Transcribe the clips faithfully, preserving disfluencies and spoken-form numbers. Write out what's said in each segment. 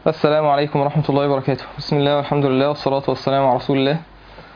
السلام عليكم ورحمة الله وبركاته. بسم الله والحمد لله والصلاة والسلام على رسول الله.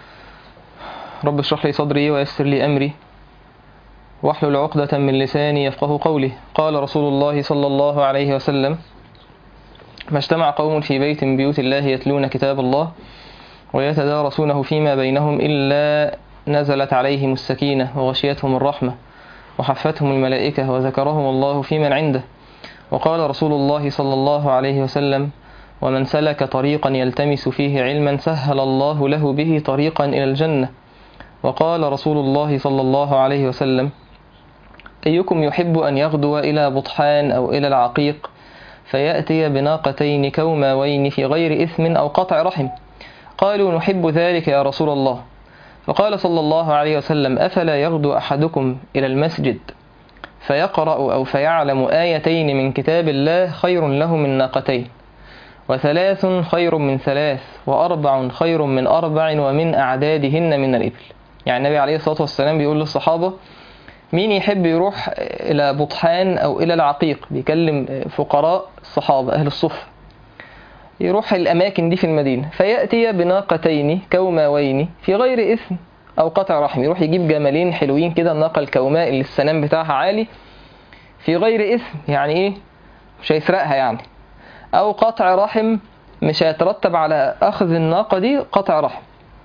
رب اشرح لي صدري ويسر لي أمري واحلل عقدة من لساني يفقه قولي. قال رسول الله صلى الله عليه وسلم: ما اجتمع قوم في بيت من بيوت الله يتلون كتاب الله ويتدارسونه فيما بينهم إلا نزلت عليهم السكينة وغشيتهم الرحمة وحفتهم الملائكة وذكرهم الله في من عنده. وقال رسول الله صلى الله عليه وسلم: ومن سلك طريقا يلتمس فيه علما سهل الله له به طريقا إلى الجنة. وقال رسول الله صلى الله عليه وسلم: أيكم يحب أن يغدو إلى بطحان أو إلى العقيق فيأتي بناقتين كوماوين في غير إثم أو قطع رحم؟ قالوا: نحب ذلك يا رسول الله. فقال صلى الله عليه وسلم: أفلا يغدو أحدكم إلى المسجد فيقرأ أو فيعلم آيتين من كتاب الله خير له من ناقتين، وثلاث خير من ثلاث، وأربع خير من أربع، ومن أعدادهن من الإبل. يعني النبي عليه الصلاة والسلام بيقول للصحابة: مين يحب يروح إلى بطحان أو إلى العقيق؟ بيكلم فقراء الصحابة أهل الصفة، يروح الأماكن دي في المدينة فيأتي بناقتين كوماوين في غير إثم أو قطع رحم. يروح يجيب جمالين حلوين كده، الناقة الكوماء اللي السنام بتاعها عالي في غير إثم، يعني إيه؟ مش هيسرقها يعني. أو قطع رحم، مش هيترتب على أخذ الناقة دي قطع رحم.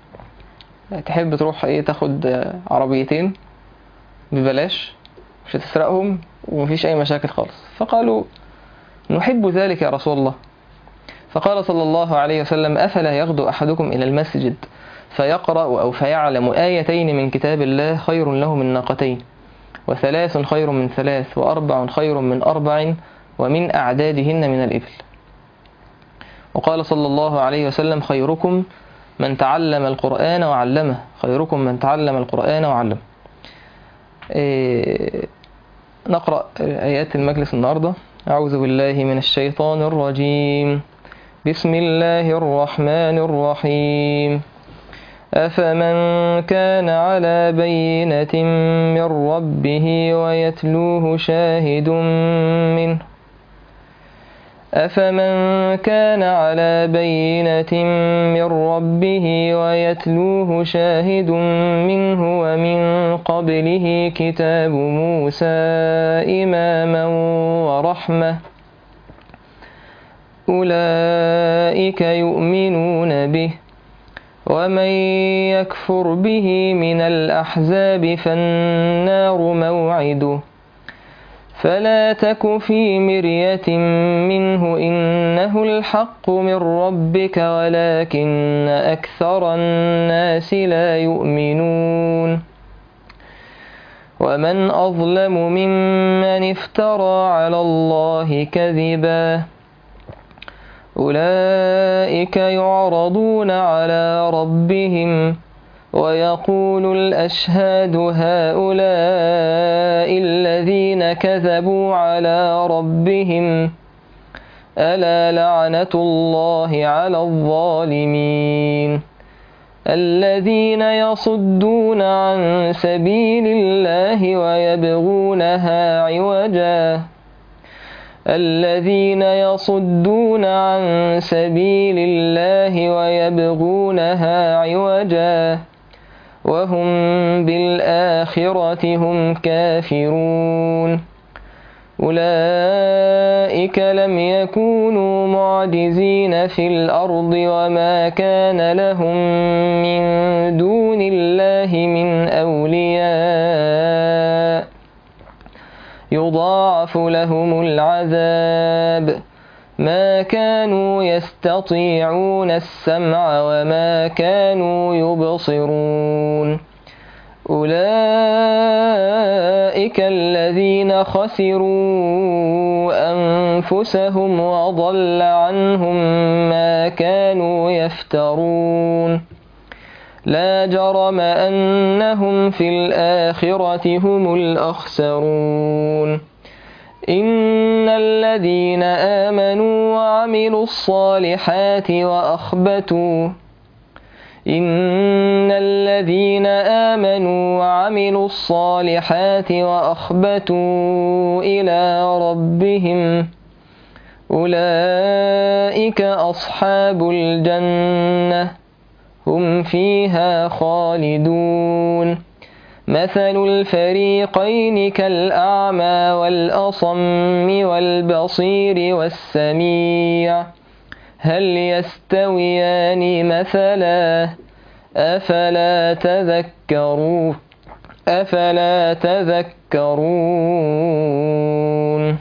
تحب تروح إيه؟ تاخد عربيتين ببلاش، مش هتسرقهم ومفيش أي مشاكل خالص. فقالوا: نحب ذلك يا رسول الله. فقال صلى الله عليه وسلم: أفلا يغدو أحدكم إلى المسجد فيقرأ أو فيعلم آيتين من كتاب الله خير له من ناقتين، وثلاث خير من ثلاث، وأربع خير من أربع، ومن أعدادهن من الإبل. وقال صلى الله عليه وسلم: خيركم من تعلم القرآن وعلمه. خيركم من تعلم القرآن وعلمه. إيه نقرأ آيات المجلس النهاردة. أعوذ بالله من الشيطان الرجيم. بسم الله الرحمن الرحيم. أفمن كان على بينة من ربه ويتلوه شاهد منه أفمن كان على بينة من ربه ويتلوه شاهد منه ومن قبله كتاب موسى إماما ورحمة أولئك يؤمنون به، ومن يكفر به من الأحزاب فالنار موعده، فلا تك في مرية منه إنه الحق من ربك ولكن أكثر الناس لا يؤمنون. ومن أظلم ممن افترى على الله كذبا أولئك يعرضون على ربهم ويقول الأشهاد هؤلاء الذين كذبوا على ربهم ألا لعنة الله على الظالمين الذين يصدون عن سبيل الله ويبغونها عوجا الذين يصدون عن سبيل الله ويبغونها عوجا وهم بالآخرة هم كافرون أولئك لم يكونوا معجزين في الأرض وما كان لهم من دون الله من أولياء يضاعف لهم العذاب ما كانوا يستطيعون السمع وما كانوا يبصرون أولئك الذين خسروا أنفسهم وضل عنهم ما كانوا يفترون لا جرم أنهم في الآخرة هم الأخسرون إن الذين آمنوا وعملوا الصالحات وأخبتوا إن الذين آمنوا وعملوا الصالحات وأخبتوا إلى ربهم أولئك أولئك أصحاب الجنة هم فيها خالدون مثل الفريقين كالأعمى والأصم والبصير والسميع هل يستويان مثلا أفلا تذكرون أفلا تذكرون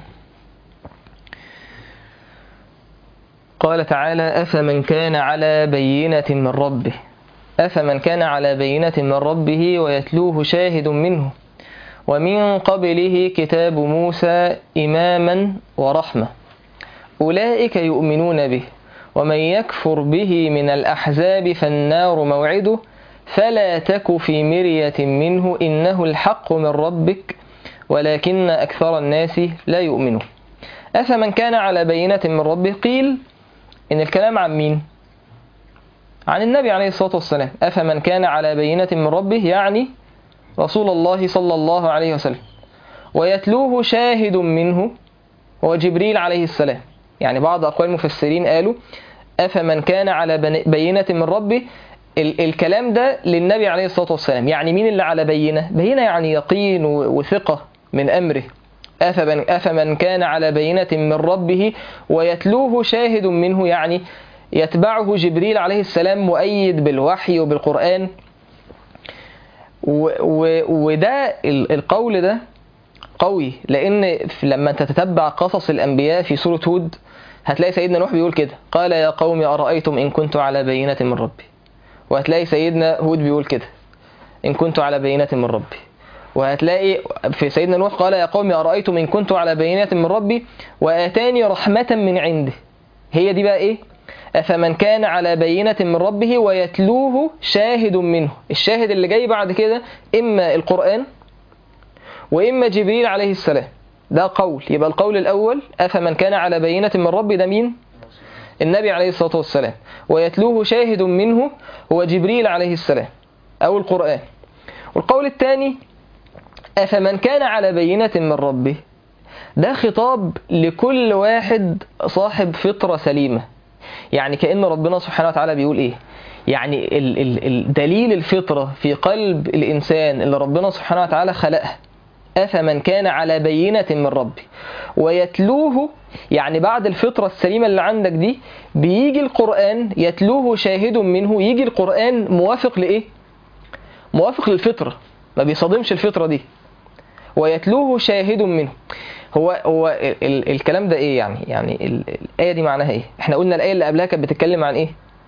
قال تعالى أفمن كان على بينة من ربه أفمن كان على بينة من ربه ويتلوه شاهد منه ومن قبله كتاب موسى إماما ورحمة أولئك يؤمنون به ومن يكفر به من الأحزاب فالنار موعده فلا تك في مرية منه إنه الحق من ربك ولكن أكثر الناس لا يؤمنون. أفمن كان على بينة من ربه قيل إن الكلام عن مين؟ عن النبي عليه الصلاة والسلام. أفمن كان على بينة من ربه يعني رسول الله صلى الله عليه وسلم ويتلوه شاهد منه هو جبريل عليه السلام. يعني بعض أقوال المفسرين قالوا أفمن كان على بينة من ربه ال الكلام ده للنبي عليه الصلاة والسلام. يعني مين اللي على بينة؟ بينة يعني يقين وثقة من أمره. أفمن, أفمن كان على بينة من ربه ويتلوه شاهد منه يعني يتبعه جبريل عليه السلام مؤيد بالوحي وبالقرآن. وده القول ده قوي لأن لما تتتبع قصص الأنبياء في سورة هود هتلاقي سيدنا نوح بيقول كده قال يا قوم أرأيتم إن كنت على بينة من ربي. وهتلاقي سيدنا هود بيقول كده إن كنت على بينة من ربي. وهتلاقي في سيدنا نوح قال يا قوم أرأيتم إن كنت على بينة من ربي وآتاني رحمة من عنده. هي دي بقى إيه؟ أفمن كان على بينة من ربه ويتلوه شاهد منه. الشاهد اللي جاي بعد كده إما القرآن وإما جبريل عليه السلام. ده قول. يبقى القول الأول أفمن كان على بينة من ربه ده مين؟ النبي عليه الصلاة والسلام. ويتلوه شاهد منه هو جبريل عليه السلام أو القرآن. والقول الثاني أفمن كان على بينة من ربه ده خطاب لكل واحد صاحب فطرة سليمة. يعني كأن ربنا سبحانه وتعالى بيقول إيه؟ يعني ال ال ال دليل الفطرة في قلب الإنسان اللي ربنا سبحانه وتعالى خلقها أفمن كان على بينة من ربه ويتلوه يعني بعد الفطرة السليمة اللي عندك دي بيجي القرآن يتلوه شاهد منه. يجي القرآن موافق لإيه؟ موافق للفطرة ما بيصادمش الفطرة دي. ويتلوه شاهد منه هو هو ال ال الكلام ده إيه يعني؟ يعني ال الآية دي معناها إيه؟ إحنا قلنا الآية اللي قبلها كانت بتتكلم عن إيه؟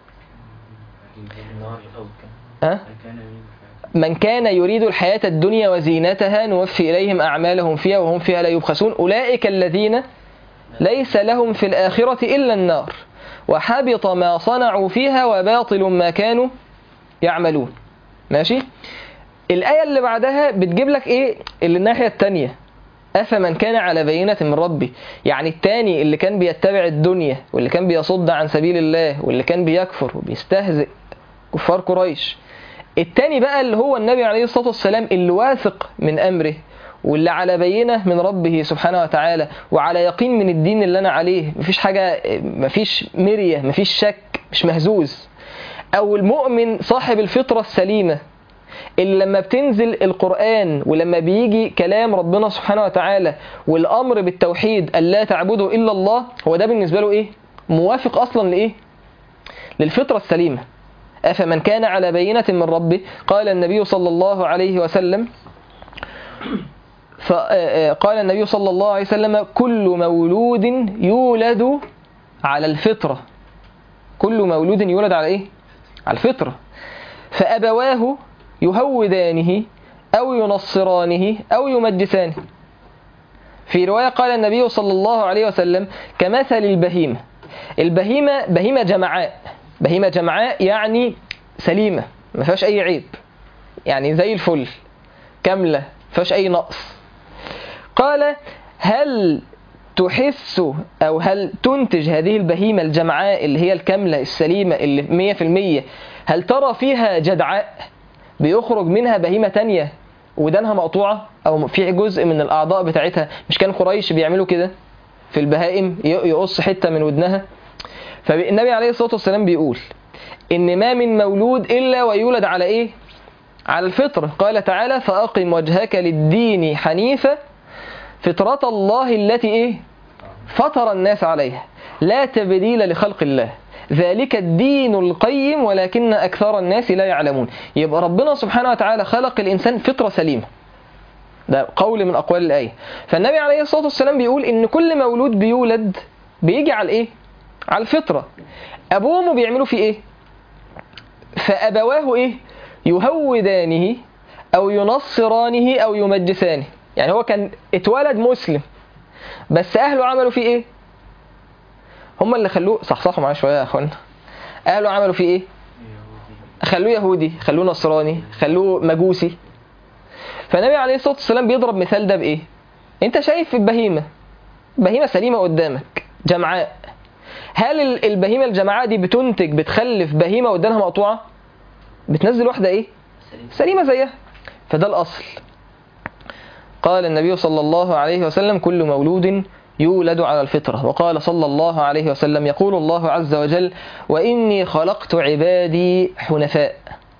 أه؟ من كان يريد الحياة الدنيا وزينتها نوفي إليهم أعمالهم فيها وهم فيها لا يبخسون أولئك الذين ليس لهم في الآخرة إلا النار وحبط ما صنعوا فيها وباطل ما كانوا يعملون. ماشي؟ الآية اللي بعدها بتجيب لك إيه؟ اللي الناحية التانية أفمن كان على بينة من ربي. يعني التاني اللي كان بيتبع الدنيا واللي كان بيصد عن سبيل الله واللي كان بيكفر وبيستهزئ كفار قريش. التاني بقى اللي هو النبي عليه الصلاة والسلام اللي واثق من أمره واللي على بينة من ربه سبحانه وتعالى وعلى يقين من الدين اللي أنا عليه. مفيش حاجة، مفيش مرية، مفيش شك، مش مهزوز. أو المؤمن صاحب الفطرة السليمة اللي لما بتنزل القرآن ولما بيجي كلام ربنا سبحانه وتعالى والأمر بالتوحيد ألا تعبدوا إلا الله هو ده بالنسبة له إيه؟ موافق أصلا لإيه؟ للفطرة السليمة. أفمن كان على بينة من ربه قال النبي صلى الله عليه وسلم فقال النبي صلى الله عليه وسلم كل مولود يولد على الفطرة. كل مولود يولد على إيه؟ على الفطرة. فأبواه يهودانه أو ينصرانه أو يمجسانه. في رواية قال النبي صلى الله عليه وسلم كمثل البهيمة. البهيمة بهيمة جمعاء. بهيمة جمعاء يعني سليمة ما فيهاش أي عيب، يعني زي الفل كاملة ما فيهاش أي نقص. قال هل تحس أو هل تنتج هذه البهيمة الجمعاء اللي هي الكاملة السليمة اللي مية في المية هل ترى فيها جدعاء بيخرج منها بهيمة تانية ودانها مقطوعة أو في جزء من الأعضاء بتاعتها؟ مش كان قريش بيعملوا كده في البهائم، يقص حتة من ودنها فالنبي عليه الصلاة والسلام بيقول إن ما من مولود إلا ويولد على إيه؟ على الفطرة. قال تعالى فأقم وجهك للدين حنيفة فطرة الله التي إيه؟ فطر الناس عليها لا تبديل لخلق الله ذلك الدين القيم ولكن أكثر الناس لا يعلمون. يبقى ربنا سبحانه وتعالى خلق الإنسان فطرة سليمة، ده قول من أقوال الآية. فالنبي عليه الصلاة والسلام بيقول إن كل مولود بيولد بيجي على إيه؟ على الفطرة. أبوه وأمه بيعملوا فيه إيه؟ فأبواه إيه؟ يهودانه أو ينصرانه أو يمجسانه. يعني هو كان اتولد مسلم بس أهله عملوا فيه إيه؟ هم اللي خلوه صحصحوا معايا شوية يا أخوانا. أهله عملوا فيه إيه؟ خلوه يهودي، خلوه نصراني، خلوه مجوسي. فالنبي عليه الصلاة والسلام بيضرب مثال ده بإيه؟ أنت شايف البهيمة، بهيمة سليمة قدامك جمعاء، هل البهيمة الجمعاء دي بتنتج بتخلف بهيمة قدامها مقطوعة؟ بتنزل واحدة إيه؟ سليمة زيها. فده الأصل. قال النبي صلى الله عليه وسلم كل مولود يولد على الفطرة. وقال صلى الله عليه وسلم يقول الله عز وجل وإني خلقت عبادي حنفاء.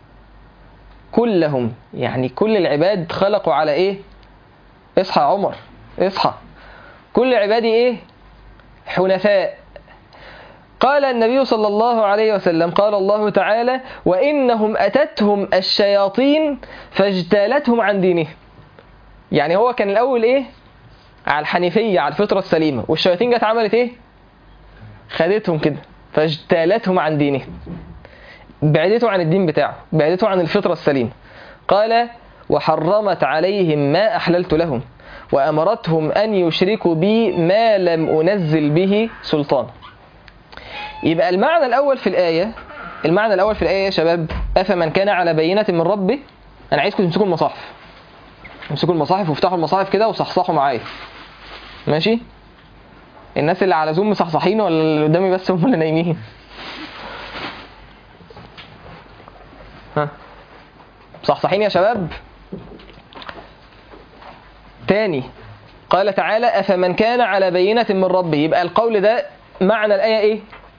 كلهم يعني كل العباد خلقوا على إيه؟ اصحى يا عمر اصحى. كل عبادي إيه؟ حنفاء. قال النبي صلى الله عليه وسلم قال الله تعالى وإنهم أتتهم الشياطين فاجتالتهم عن دينهم. يعني هو كان الأول إيه؟ على الحنيفية على الفطرة السليمة، والشياطين جت عملت إيه؟ خدتهم كده فاجتالتهم عن دينهم، بعدته عن الدين بتاعه، بعدته عن الفطرة السليمة. قال وحرمت عليهم ما أحللت لهم وأمرتهم أن يشركوا بي ما لم أنزل به سلطان. يبقى المعنى الأول في الآية، المعنى الأول في الآية يا شباب أفمن كان على بينة من ربه. أنا عايزكم تمسكوا المصاحف، امسكوا المصاحف وافتحوا المصاحف كده وصحصحوا معايا ماشي. الناس اللي على زوم مصحصحين ولا اللي قدامي بس هم اللي نايمين؟ ها مصحصحين يا شباب؟ تاني قال تعالى أفمن كان على بينة من ربه. يبقى القول ده معنى الآية إيه؟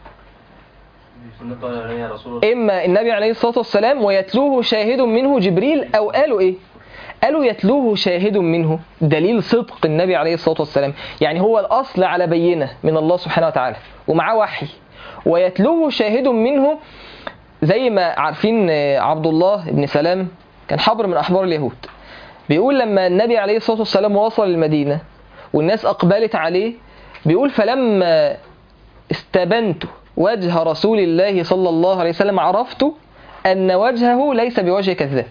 إما النبي عليه الصلاة والسلام ويتلوه شاهد منه جبريل، أو قالوا إيه؟ قالوا يتلوه شاهد منه دليل صدق النبي عليه الصلاة والسلام. يعني هو الأصل على بينة من الله سبحانه وتعالى ومعاه وحي، ويتلوه شاهد منه زي ما عارفين عبد الله بن سلام كان حبر من أحبار اليهود. بيقول لما النبي عليه الصلاة والسلام وصل المدينة والناس أقبلت عليه، بيقول فلما استبنت وجه رسول الله صلى الله عليه وسلم عرفت أن وجهه ليس بوجه كذاب.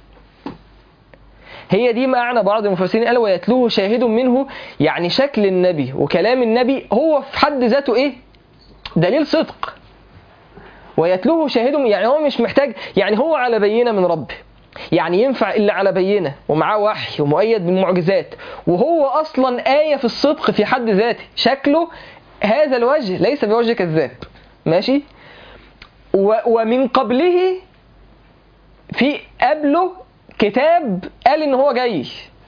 هي دي معنى بعض المفسرين قالوا ويتلوه شاهد منه، يعني شكل النبي وكلام النبي هو في حد ذاته إيه؟ دليل صدق. ويتلوه شاهد يعني هو مش محتاج، يعني هو على بينة من ربه، يعني ينفع اللي على بينة ومعاه وحي ومؤيد بالمعجزات وهو أصلا آية في الصدق في حد ذاته، شكله هذا الوجه ليس بوجه كذاب ماشي. ومن قبله في قبله كتاب قال إن هو جاي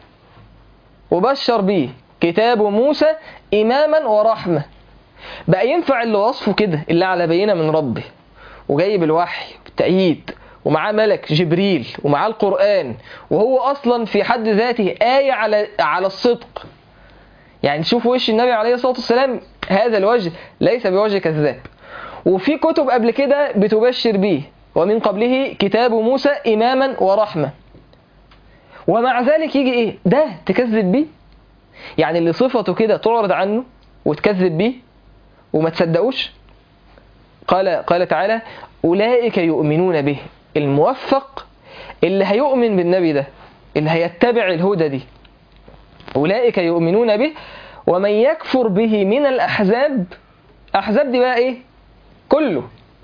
وبشر بيه كتاب موسى إماما ورحمة. بقى ينفع اللي وصفه كده اللي على بينة من ربه وجاي بالوحي بالتأييد ومعاه ملك جبريل ومعاه القرآن وهو أصلا في حد ذاته آية على على الصدق. يعني شوفوا وش النبي عليه الصلاة والسلام هذا الوجه ليس بوجه كذاب. وفي كتب قبل كده بتبشر به ومن قبله كتاب موسى إماما ورحمة، ومع ذلك يجي إيه ده تكذب بيه؟ يعني اللي صفته كده تعرض عنه وتكذب بيه وما تصدقوش. قال قال تعالى أولئك يؤمنون به. الموفق اللي هيؤمن بالنبي ده، اللي هيتبع الهدى دي، أولئك يؤمنون به ومن يكفر به من الأحزاب. أحزاب دي بقى إيه؟ كله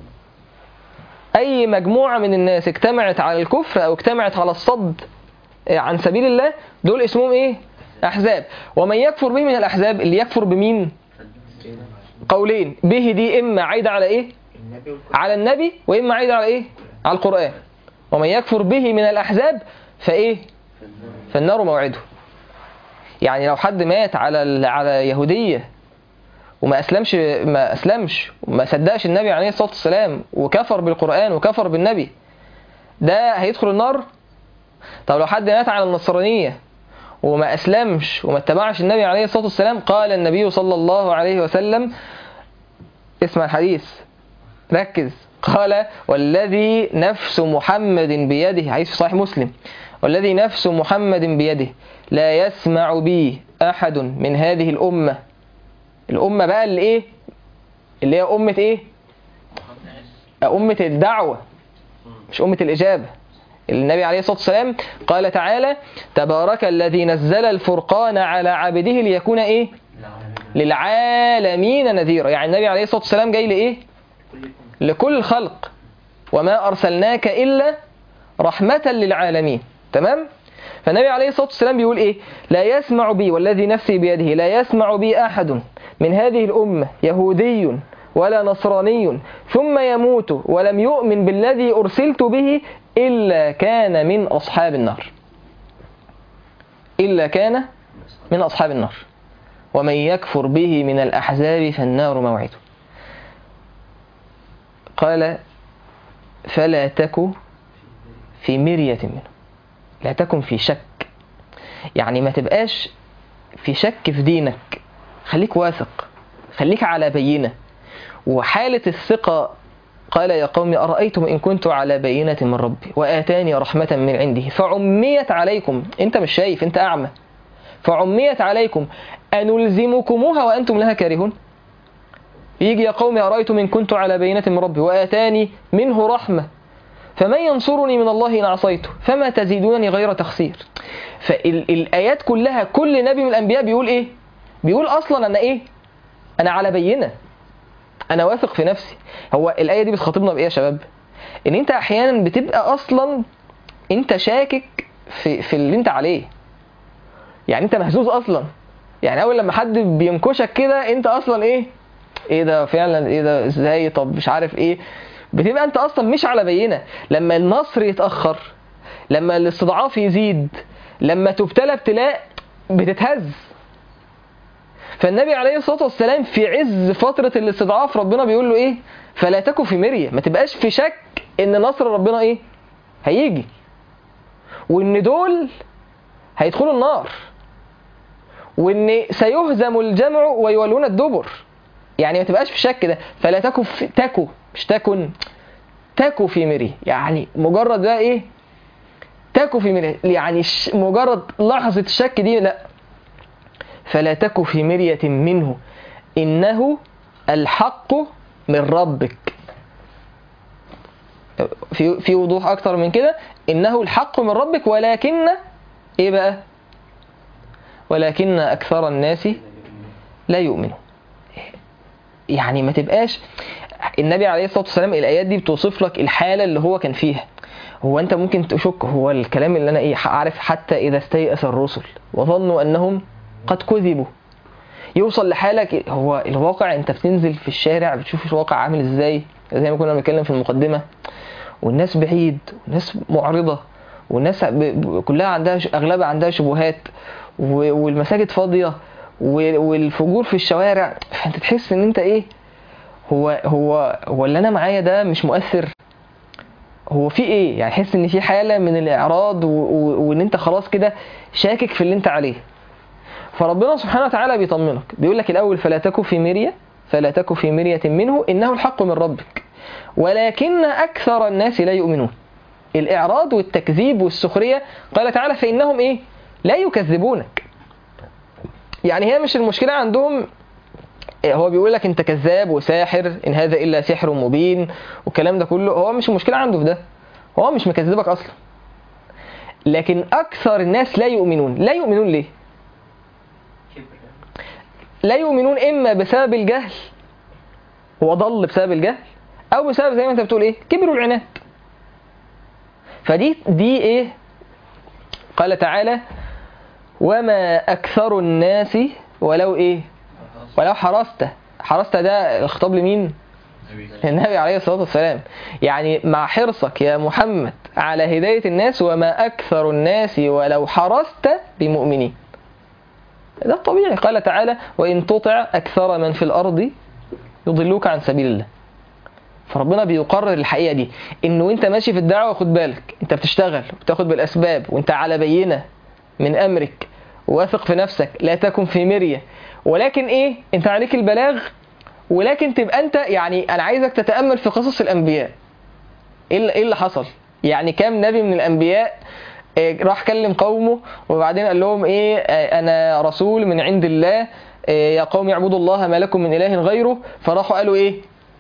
أي مجموعة من الناس اجتمعت على الكفر أو اجتمعت على الصد عن سبيل الله، دول اسمهم إيه؟ أحزاب. ومن يكفر به من الأحزاب اللي يكفر بمين؟ قولين، به دي إما عايدة على إيه؟ على النبي، وإما عايدة على إيه؟ على القرآن. ومن يكفر به من الأحزاب فإيه؟ فالنار موعده. يعني لو حد مات على على يهودية وما أسلمش ما أسلمش وما صدقش النبي عليه الصلاة والسلام وكفر بالقرآن وكفر بالنبي، ده هيدخل النار؟ طب لو حد مات على النصرانية وما أسلمش وما اتبعش النبي عليه الصلاة والسلام، قال النبي صلى الله عليه وسلم، اسمع الحديث ركز، قال والذي نفس محمد بيده، حديث في صحيح مسلم، والذي نفس محمد بيده لا يسمع بي أحد من هذه الأمة، الأمة بقى اللي إيه؟ اللي هي أمة إيه؟ أمة الدعوة مش أمة الإجابة. النبي عليه الصلاة والسلام قال تعالى تبارك الذي نزل الفرقان على عبده ليكون إيه؟ للعالمين نذيرا. يعني النبي عليه الصلاة والسلام جاي لإيه؟ لكل الخلق، وما أرسلناك إلا رحمة للعالمين. تمام؟ فالنبي عليه الصلاة والسلام بيقول إيه؟ لا يسمع بي والذي نفسي بيده لا يسمع بي أحد من هذه الأمة يهودي ولا نصراني ثم يموت ولم يؤمن بالذي أرسلت به إلا كان من أصحاب النار، إلا كان من أصحاب النار، ومن يكفر به من الأحزاب فالنار موعده. قال فلا تك في مرية منه، لا تكن في شك، يعني ما تبقاش في شك في دينك، خليك واثق، خليك على بينة. وحالة الثقة قال يا قوم أرأيتم إن كنت على بينة من ربي وآتاني رحمة من عنده فعميت عليكم، أنت مش شايف، أنت أعمى، فعميت عليكم أنلزمكموها وأنتم لها كارهون. يجي يا قوم أرأيتم إن كنت على بينة من ربي وآتاني منه رحمة فمن ينصرني من الله إن عصيته فما تزيدونني غير تخسير. فالآيات كلها كل نبي من الأنبياء بيقول إيه؟ بيقول أصلا أنا إيه؟ أنا على بينة، أنا واثق في نفسي. هو الآية دي بتخاطبنا بإيه يا شباب؟ إن أنت أحيانا بتبقى أصلا أنت شاكك في, في اللي أنت عليه، يعني أنت مهزوز أصلا، يعني أول لما حد بينكشك كده أنت أصلا إيه؟ إيه ده فعلا، إيه ده إزاي، طب مش عارف إيه، بتبقى أنت أصلا مش على بينة. لما النصر يتأخر، لما الاستضعاف يزيد، لما تبتلى ابتلاء بتتهز. فالنبي عليه الصلاة والسلام في عز فترة الاستضعاف ربنا بيقول له إيه؟ فلا تكن في مرية، ما تبقاش في شك إن نصر ربنا إيه؟ هيجي، وإن دول هيدخلوا النار، وإن سيهزم الجمع ويولون الدبر. يعني ما تبقاش في شك ده. فلا تكن في تكو مش تكن تكو في مرية، يعني مجرد ده إيه؟ تكو في مرية، يعني مجرد لحظة الشك دي لا. فلا تك في مرية منه إنه الحق من ربك. في في وضوح أكتر من كده، إنه الحق من ربك ولكن إيه بقى؟ ولكن أكثر الناس لا يؤمنون. يعني ما تبقاش. النبي عليه الصلاة والسلام الآيات دي بتوصف لك الحالة اللي هو كان فيها. هو أنت ممكن تشك هو الكلام اللي أنا إيه عارف، حتى إذا استيأس الرسل وظنوا أنهم قد كذبوا، يوصل لحالك. هو الواقع انت بتنزل في الشارع بتشوف الواقع عامل ازاي، زي ما كنا بنتكلم في المقدمة، والناس بعيد والناس معرضة والناس كلها عندها اغلبها عندها شبهات والمساجد فاضية والفجور في الشوارع. فانت تحس ان انت ايه، هو هو هو اللي انا معايا ده مش مؤثر، هو في ايه، يعني تحس ان في حالة من الاعراض وان انت خلاص كده شاكك في اللي انت عليه. فربنا سبحانه وتعالى بيطمنك، بيقول لك الأول فلا تك في مرية، فلا تك في مرية منه إنه الحق من ربك ولكن أكثر الناس لا يؤمنون. الإعراض والتكذيب والسخرية قال تعالى فإنهم إيه؟ لا يكذبونك. يعني هي مش المشكلة عندهم، هو بيقول لك أنت كذاب وساحر، إن هذا إلا سحر مبين والكلام ده كله، هو مش المشكلة عنده في ده، هو مش مكذبك أصلا. لكن أكثر الناس لا يؤمنون. لا يؤمنون ليه؟ لا يؤمنون إما بسبب الجهل، هو ضل بسبب الجهل، أو بسبب زي ما أنت بتقول إيه؟ كبر العناد. فدي دي إيه؟ قال تعالى وما أكثر الناس ولو إيه؟ ولو حرصت. حرصت ده الخطاب لمين؟ النبي عليه الصلاة والسلام. يعني مع حرصك يا محمد على هداية الناس، وما أكثر الناس ولو حرصت بمؤمنين. ده الطبيعي. قال تعالى وإن تطع أكثر من في الأرض يضلوك عن سبيل الله. فربنا بيقرر الحقيقة دي، إنه أنت ماشي في الدعوة خد بالك، أنت بتشتغل وبتاخد بالأسباب وأنت على بينة من أمرك، واثق في نفسك، لا تكن في مرية، ولكن إيه، أنت عليك البلاغ. ولكن تبقى أنت يعني أنا عايزك تتأمل في قصص الأنبياء. إيه اللي حصل؟ يعني كام نبي من الأنبياء راح كلم قومه وبعدين قال لهم إيه، أنا رسول من عند الله، يا قوم اعبدوا الله ما لكم من إله غيره. فراحوا قالوا إيه؟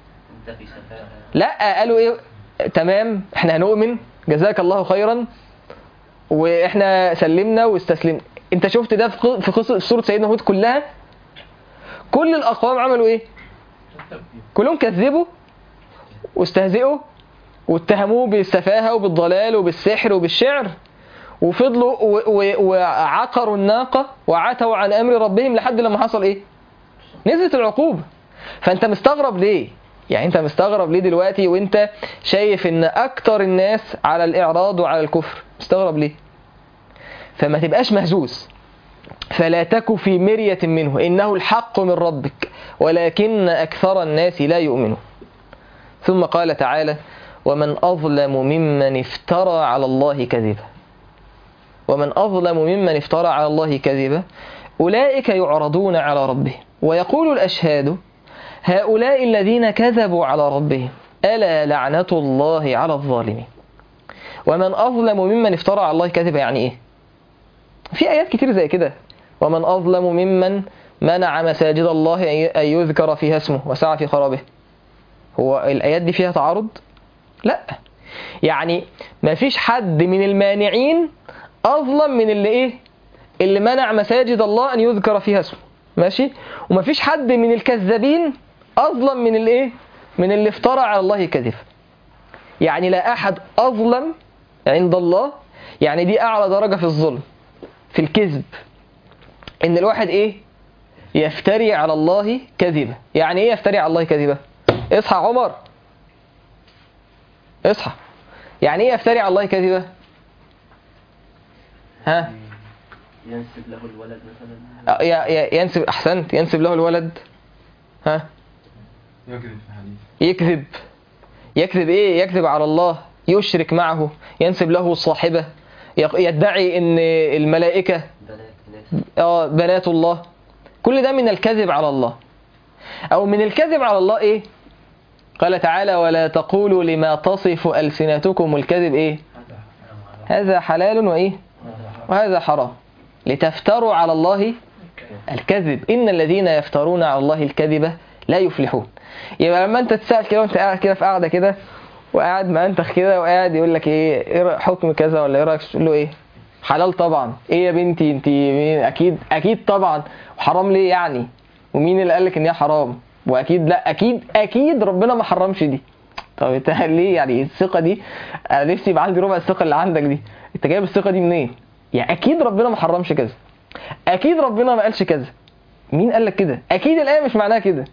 لا، قالوا إيه؟ تمام احنا هنؤمن جزاك الله خيرا واحنا سلمنا واستسلمنا. انت شفت ده في قصة سورة سيدنا هود كلها؟ كل الأقوام عملوا إيه؟ كلهم كذبوا واستهزئوا واتهموه بالسفاهة وبالضلال وبالسحر وبالشعر، وفضلوا وعقروا الناقة وعتوا عن أمر ربهم لحد لما حصل إيه؟ نزلت العقوبة. فأنت مستغرب ليه؟ يعني أنت مستغرب ليه دلوقتي وأنت شايف إن أكتر الناس على الإعراض وعلى الكفر؟ مستغرب ليه؟ فما تبقاش مهزوز. فلا تك في مرية منه إنه الحق من ربك ولكن أكثر الناس لا يؤمنون. ثم قال تعالى ومن أظلم ممن افترى على الله كذبا. ومن أظلم ممن افترى على الله كذبا أولئك يعرضون على ربهم ويقول الأشهاد هؤلاء الذين كذبوا على ربهم ألا لعنة الله على الظالمين. ومن أظلم ممن افترى على الله كذبا يعني إيه؟ في آيات كتير زي كده. ومن أظلم ممن منع مساجد الله أن يذكر فيها اسمه وسعى في خرابه. هو الآيات دي فيها تعارض؟ لا، يعني ما فيش حد من المانعين أظلم من اللي إيه؟ اللي منع مساجد الله أن يذكر فيها اسمه، ماشي؟ وما فيش حد من الكذابين أظلم من اللي إيه؟ من اللي افترى على الله كذب. يعني لا أحد أظلم عند الله، يعني دي أعلى درجة في الظلم في الكذب، إن الواحد إيه؟ يفتري على الله كذبة. يعني إيه يفتري على الله كذبة؟ اصحى عمر، اصحى. يعني ايه يفتري على الله كذبة؟ ها؟ ينسب له الولد مثلا. ينسب، احسنت، ينسب له الولد. ها؟ يكذب في حديث. يكذب. يكذب ايه؟ يكذب على الله، يشرك معه، ينسب له صاحبه، يدعي ان الملائكة اه بنات الله. كل ده من الكذب على الله. او من الكذب على الله ايه؟ قال تعالى ولا تقولوا لما تصف ألسنتكم الكذب ايه؟ هذا حلال وايه؟ وهذا حرام لتفتروا على الله الكذب إن الذين يفترون على الله الكذب لا يفلحون. يبقى لما انت تسأل كده وانت قاعد كده في قاعدة كده وقاعد ما انتخ كده وقاعد يقول لك ايه ايه حكم كذا ولا ايه رأيك، تقول له ايه؟ حلال طبعا. ايه يا بنتي انت اكيد اكيد طبعا. وحرام ليه يعني؟ ومين اللي قال لك ان هي حرام؟ واكيد لا، اكيد اكيد ربنا ما حرمش دي. طب انت ليه يعني الثقه دي؟ انا نفسي يبقى عندي ربع الثقه اللي عندك دي. انت جايب الثقه دي منين؟ يعني اكيد ربنا ما حرمش كذا، اكيد ربنا ما قالش كذا. مين قال لك كده؟ اكيد الايه مش معناها كده.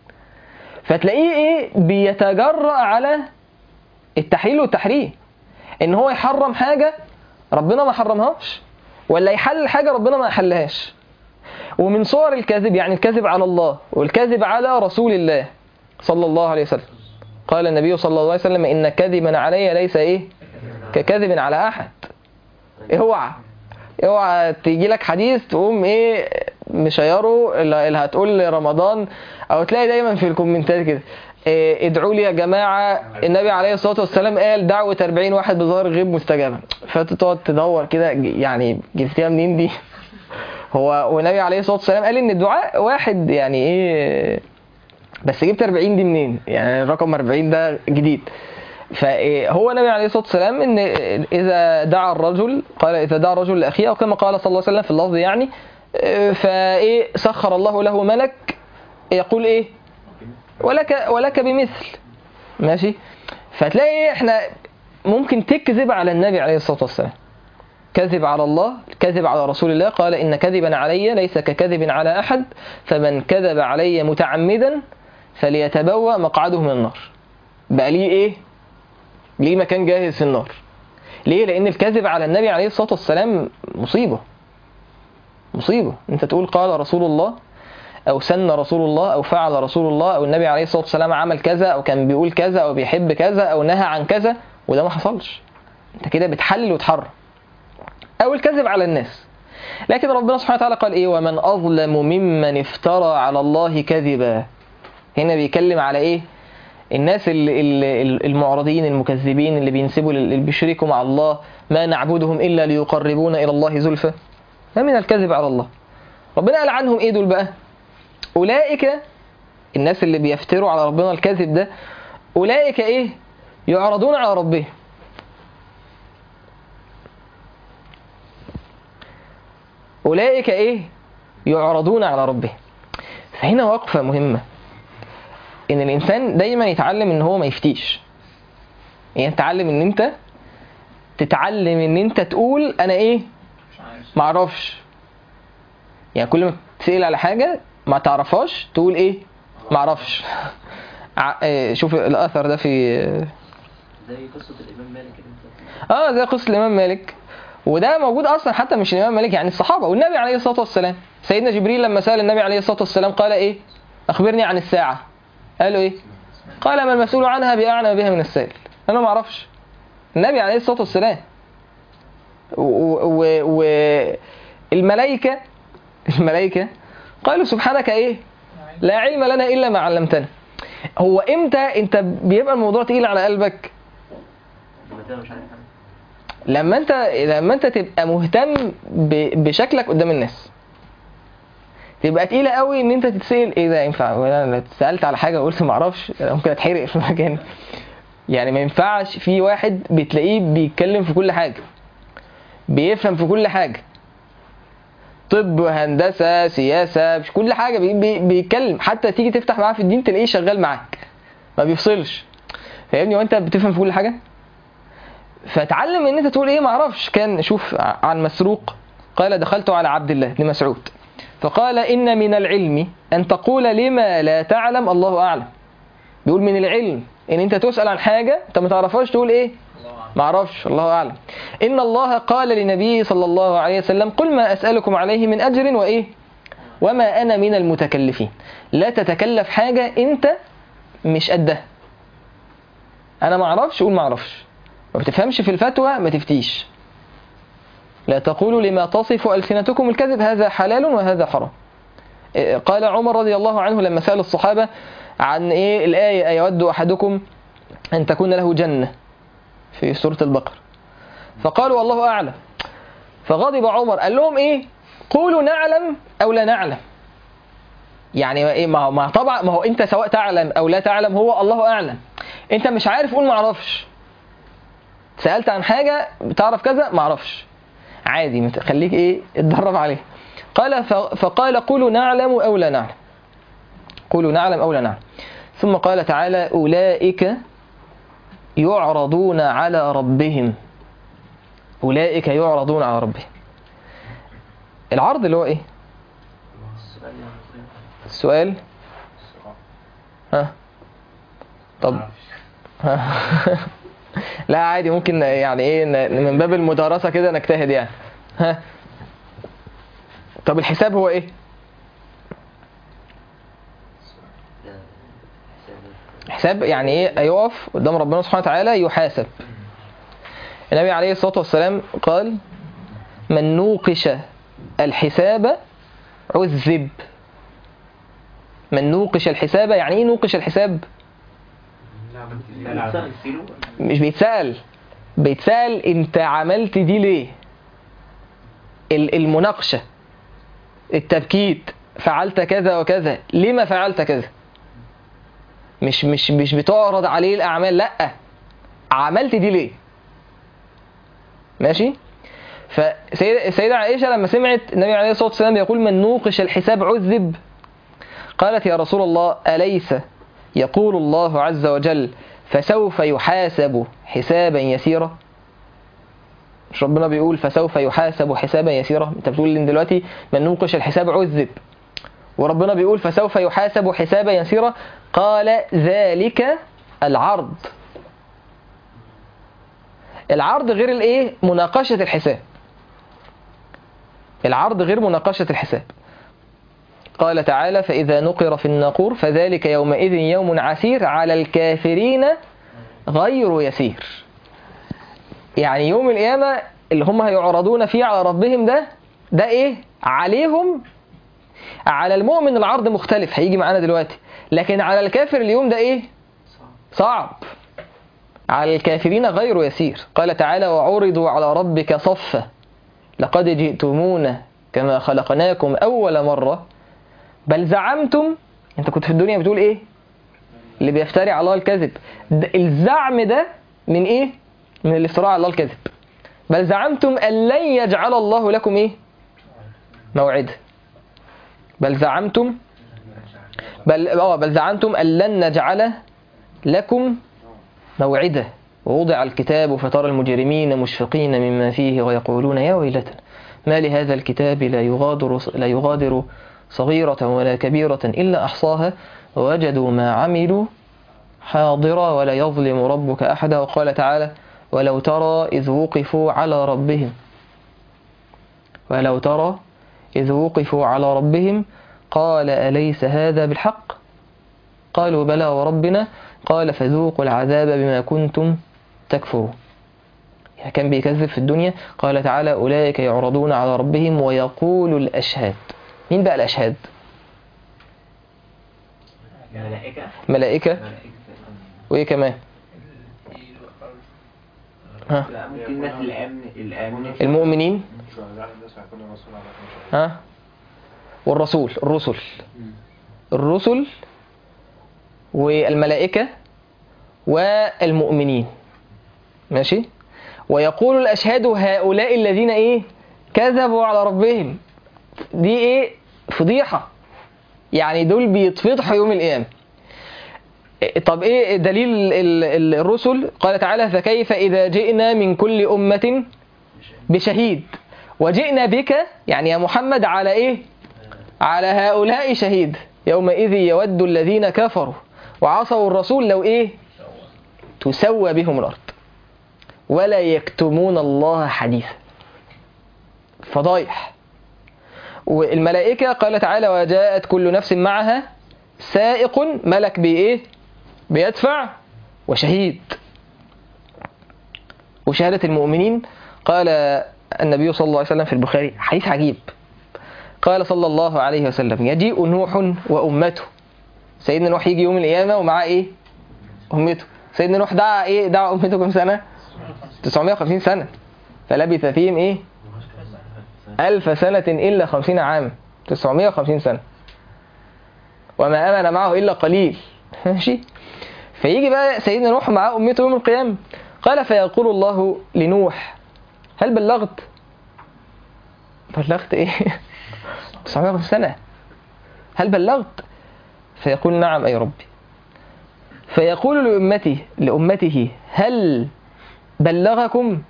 فتلاقيه ايه؟ بيتجرأ على التحليل والتحريم، ان هو يحرم حاجه ربنا ما حرمهاش، ولا يحلل حاجه ربنا ما حلهاش. ومن صور الكذب يعني الكذب على الله والكذب على رسول الله صلى الله عليه وسلم. قال النبي صلى الله عليه وسلم إن كذبا علي ليس إيه؟ ككذب على أحد. اوعى اوعى تيجي لك حديث تقوم إيه مشيره اللي هتقول رمضان، أو تلاقي دايما في الكومنتات كده إيه ادعوا لي يا جماعة النبي عليه الصلاة والسلام قال دعوة أربعين واحد بظاهر غيب مستجابة. فتقعد تدور كده يعني جبتيها منين دي؟ هو والنبي عليه الصلاة والسلام قال ان الدعاء واحد يعني ايه، بس جبت أربعين دي منين؟ يعني رقم أربعين ده جديد. فهو النبي عليه الصلاة والسلام ان اذا دعا الرجل، قال اذا دعا الرجل لاخيه، او كما قال صلى الله عليه وسلم في اللفظ يعني، فايه سخر الله له ملك يقول ايه ولك ولك بمثل، ماشي. فتلاقي احنا ممكن تكذب على النبي عليه الصلاة والسلام، كذب على الله، كذب على رسول الله. قال إن كذبا علي ليس ككذب على أحد فمن كذب علي متعمدا فليتبوأ مقعده من النار. بقى ليه إيه؟ ليه مكان جاهز في النار. ليه؟ لأن الكذب على النبي عليه الصلاة والسلام مصيبة مصيبة. انت تقول قال رسول الله او سن رسول الله او فعل رسول الله او النبي عليه الصلاة والسلام عمل كذا او كان بيقول كذا او بيحب كذا او نهى عن كذا وده ما حصلش، انت كده بتحلل وتحرم. او الكذب على الناس. لكن ربنا سبحانه وتعالى قال ايه؟ ومن اظلم ممن افترى على الله كذبا. هنا بيتكلم على ايه؟ الناس المعرضين المكذبين اللي بينسبوا اللي بيشركوا مع الله ما نعبدهم الا ليقربونا الى الله زلفى، ده من الكذب على الله. ربنا قال عنهم ايه دول بقى؟ اولئك الناس اللي بيفتروا على ربنا الكذب ده، اولئك ايه؟ يعرضون على ربهم. اولئك ايه؟ يعرضون على ربهم. فهنا وقفة مهمة ان الانسان دايما يتعلم ان هو ما يفتيش. يعني تتعلم ان انت تتعلم ان انت تقول انا ايه؟ ما اعرفش. يعني كل ما تسأل على حاجة ما تعرفهاش تقول ايه؟ ما اعرفش. شوف الاثر ده في زي قصة الامام مالك اللي انت اه زي قصة الامام مالك، وده موجود اصلا حتى مش الامام مالك، يعني الصحابة والنبي عليه الصلاة والسلام. سيدنا جبريل لما سأل النبي عليه الصلاة والسلام قال ايه؟ اخبرني عن الساعة. قالوا ايه؟ قال ما المسؤول عنها بأعلم بها من السائل. انا ما اعرفش. النبي عليه الصلاة والسلام والملائكة و... الملائكة قالوا سبحانك ايه؟ لا علم لنا الا ما علمتنا. هو امتى انت بيبقى الموضوع تقيل على قلبك؟ لما انت لما انت تبقى مهتم ب... بشكلك قدام الناس. تبقى تقيلة قوي ان انت تتسأل ايه ده ينفع؟ وانا سألت على حاجة وقلت ما اعرفش ممكن اتحرق في مكان. يعني ما ينفعش في واحد بتلاقيه بيتكلم في كل حاجة، بيفهم في كل حاجة، طب هندسة سياسة مش كل حاجة بي بي بيتكلم، حتى تيجي تفتح معاه في الدين تلاقيه شغال معاك ما بيفصلش. فاهمني؟ وانت بتفهم في كل حاجة. فتعلم ان انت تقول ايه ما اعرفش. كان شوف عن مسروق قال دخلت على عبد الله بن مسعود فقال إن من العلم أن تقول لما لا تعلم الله أعلم. بيقول من العلم إن أنت تسأل عن حاجة أنت ما تعرفهاش تقول إيه؟ ما أعرفش الله أعلم. إن الله قال لنبيه صلى الله عليه وسلم قل ما أسألكم عليه من أجر وإيه؟ وما أنا من المتكلفين. لا تتكلف حاجة أنت مش قدها. أنا ما أعرفش قول ما أعرفش. ما بتفهمش في الفتوى ما تفتيش. لا تقولوا لما تصف ألسنتكم الكذب هذا حلال وهذا حرام. قال عمر رضي الله عنه لما سأل الصحابة عن إيه الآية أيود أحدكم أن تكون له جنة في سورة البقرة فقالوا والله أعلم. فغضب عمر قال لهم إيه؟ قولوا نعلم أو لا نعلم. يعني إيه؟ ما هو ما طبعا ما هو أنت سواء تعلم أو لا تعلم هو الله أعلم. أنت مش عارف قول ما أعرفش. سألت عن حاجة بتعرف كذا ما أعرفش عادي خليك ايه اتدرب عليه. قال فقال قولوا نعلم او لا نعلم. قولوا نعلم او لا نعلم. ثم قال تعالى اولئك يعرضون على ربهم. اولئك يعرضون على ربهم. العرض اللي هو ايه؟ السؤال. ها طب لا عادي ممكن يعني ايه من باب المدارسة كده نجتهد يعني. ها طب الحساب هو ايه؟ حساب يعني ايه؟ يقف قدام ربنا سبحانه وتعالى يحاسب. النبي عليه الصلاة والسلام قال من نوقش الحساب عذب. من نوقش الحساب يعني ايه نوقش الحساب؟ مش بيتسأل بيتسأل انت عملت دي ليه. المناقشة التبكيت فعلت كذا وكذا ليه ما فعلت كذا. مش مش مش بتعرض عليه الأعمال لا عملت دي ليه. ماشي. فسيدة عائشة لما سمعت النبي عليه الصلاة والسلام يقول من نوقش الحساب عذب قالت يا رسول الله أليس يقول الله عز وجل فسوف يحاسب حسابا يسيرا. مش ربنا بيقول فسوف يحاسب حسابا يسيرا؟ انت بتقول ان دلوقتي من نوقش الحساب عذب وربنا بيقول فسوف يحاسب حسابا يسيرا. قال ذلك العرض. العرض غير الايه؟ مناقشة الحساب. العرض غير مناقشة الحساب. قال تعالى فإذا نقر في الناقور فذلك يومئذ يوم عسير على الكافرين غير يسير. يعني يوم القيامة اللي هم هيعرضون فيه على ربهم ده ده ايه عليهم؟ على المؤمن العرض مختلف هيجي معانا دلوقتي، لكن على الكافر اليوم ده ايه؟ صعب. على الكافرين غير يسير. قال تعالى وعرضوا على ربك صفا لقد جئتمونا كما خلقناكم أول مرة بل زعمتم. انت كنت في الدنيا بتقول ايه؟ اللي بيفتري على الله الكذب. الزعم ده من ايه؟ من الافتراء على الله الكذب. بل زعمتم أن لن يجعل الله لكم ايه؟ موعد. بل زعمتم بل اه بل زعمتم أن لن نجعل لكم موعدا ووضع الكتاب فترى المجرمين مشفقين مما فيه ويقولون يا ويلتنا ما لهذا الكتاب لا يغادر لا يغادر صغيرة ولا كبيرة إلا أحصاها ووجدوا ما عملوا حاضرا ولا يظلم ربك أحدا. وقال تعالى ولو ترى إذ وقفوا على ربهم ولو ترى إذ وقفوا على ربهم قال أليس هذا بالحق قالوا بلى وربنا قال فذوقوا العذاب بما كنتم تكفرون. يعني كان بيكذب في الدنيا. قال تعالى أولئك يعرضون على ربهم ويقول الأشهاد. مين بقى الأشهاد؟ ملائكة ملائكة وإيه كمان؟ ها؟ لا ممكن الناس الأمن الأمن المؤمنين ها؟ والرسول الرسل الرسل والملائكة والمؤمنين. ماشي. ويقول الأشهاد هؤلاء الذين إيه كذبوا على ربهم. دي إيه فضيحة. يعني دول بيتفضحوا يوم القيامة. طب إيه دليل الرسل؟ قال تعالى فكيف إذا جئنا من كل أمة بشهيد وجئنا بك يعني يا محمد على إيه على هؤلاء شهيد يومئذ يود الذين كفروا وعصوا الرسول لو إيه تسوى بهم الأرض ولا يكتمون الله حديثا. فضايح. والملائكة قال تعالى وجاءت كل نفس معها سائق ملك بإيه بيدفع وشهيد. وشهادة المؤمنين قال النبي صلى الله عليه وسلم في البخاري حديث عجيب. قال صلى الله عليه وسلم يجيء نوح وأمته. سيدنا نوح يجي يوم القيامة ومعاه إيه أمته. سيدنا نوح دعا إيه دعا أمته كم سنة؟ تسعمائة وخمسين سنة. فلبث فيهم إيه ألف سنة إلا خمسين عام. تسعمائة وخمسين سنة. وما آمن معه إلا قليل. ماشي. فيجي بقى سيدنا نوح معاه أمته يوم القيامة. قال فيقول الله لنوح هل بلغت؟ بلغت إيه؟ تسعمائة وخمسين سنة. هل بلغت؟ فيقول نعم أي ربي. فيقول لأمته لأمته هل بلغكم؟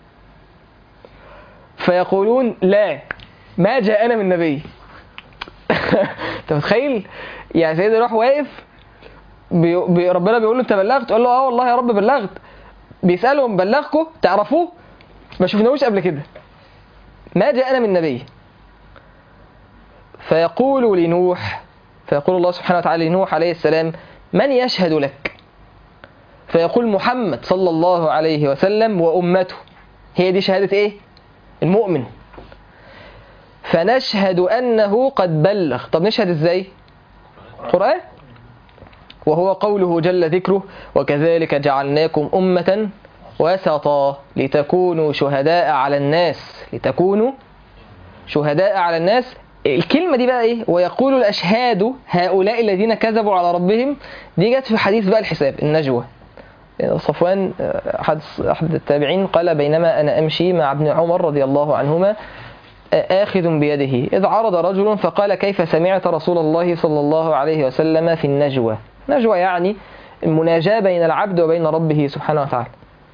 فيقولون لا ما جاءنا من نبي. انت متخيل؟ يعني سيدنا نوح واقف بي... بي... ربنا بيقول له انت بلغت؟ تقول له اه والله يا رب بلغت. بيسألهم بلغكم تعرفوه؟ ما شفناهوش قبل كده. ما جاءنا من نبي. فيقول لنوح فيقول الله سبحانه وتعالى لنوح عليه السلام من يشهد لك؟ فيقول محمد صلى الله عليه وسلم وأمته. هي دي شهادة ايه؟ المؤمن. فنشهد أنه قد بلغ. طب نشهد ازاي؟ قرآن. وهو قوله جل ذكره وكذلك جعلناكم أمة وسطا لتكونوا شهداء على الناس لتكونوا شهداء على الناس. الكلمة دي بقى ايه؟ ويقول الأشهاد هؤلاء الذين كذبوا على ربهم. دي جت في حديث بقى الحساب النجوى. صفوان أحد أحد التابعين قال بينما أنا أمشي مع ابن عمر رضي الله عنهما آخذ بيده إذ عرض رجل فقال كيف سمعت رسول الله صلى الله عليه وسلم في النجوى. نجوى يعني المناجاة بين العبد وبين ربه سبحانه وتعالى.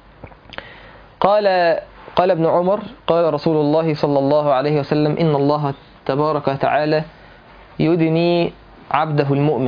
قال قال ابن عمر قال رسول الله صلى الله عليه وسلم إن الله تبارك وتعالى يدني عبده المؤمن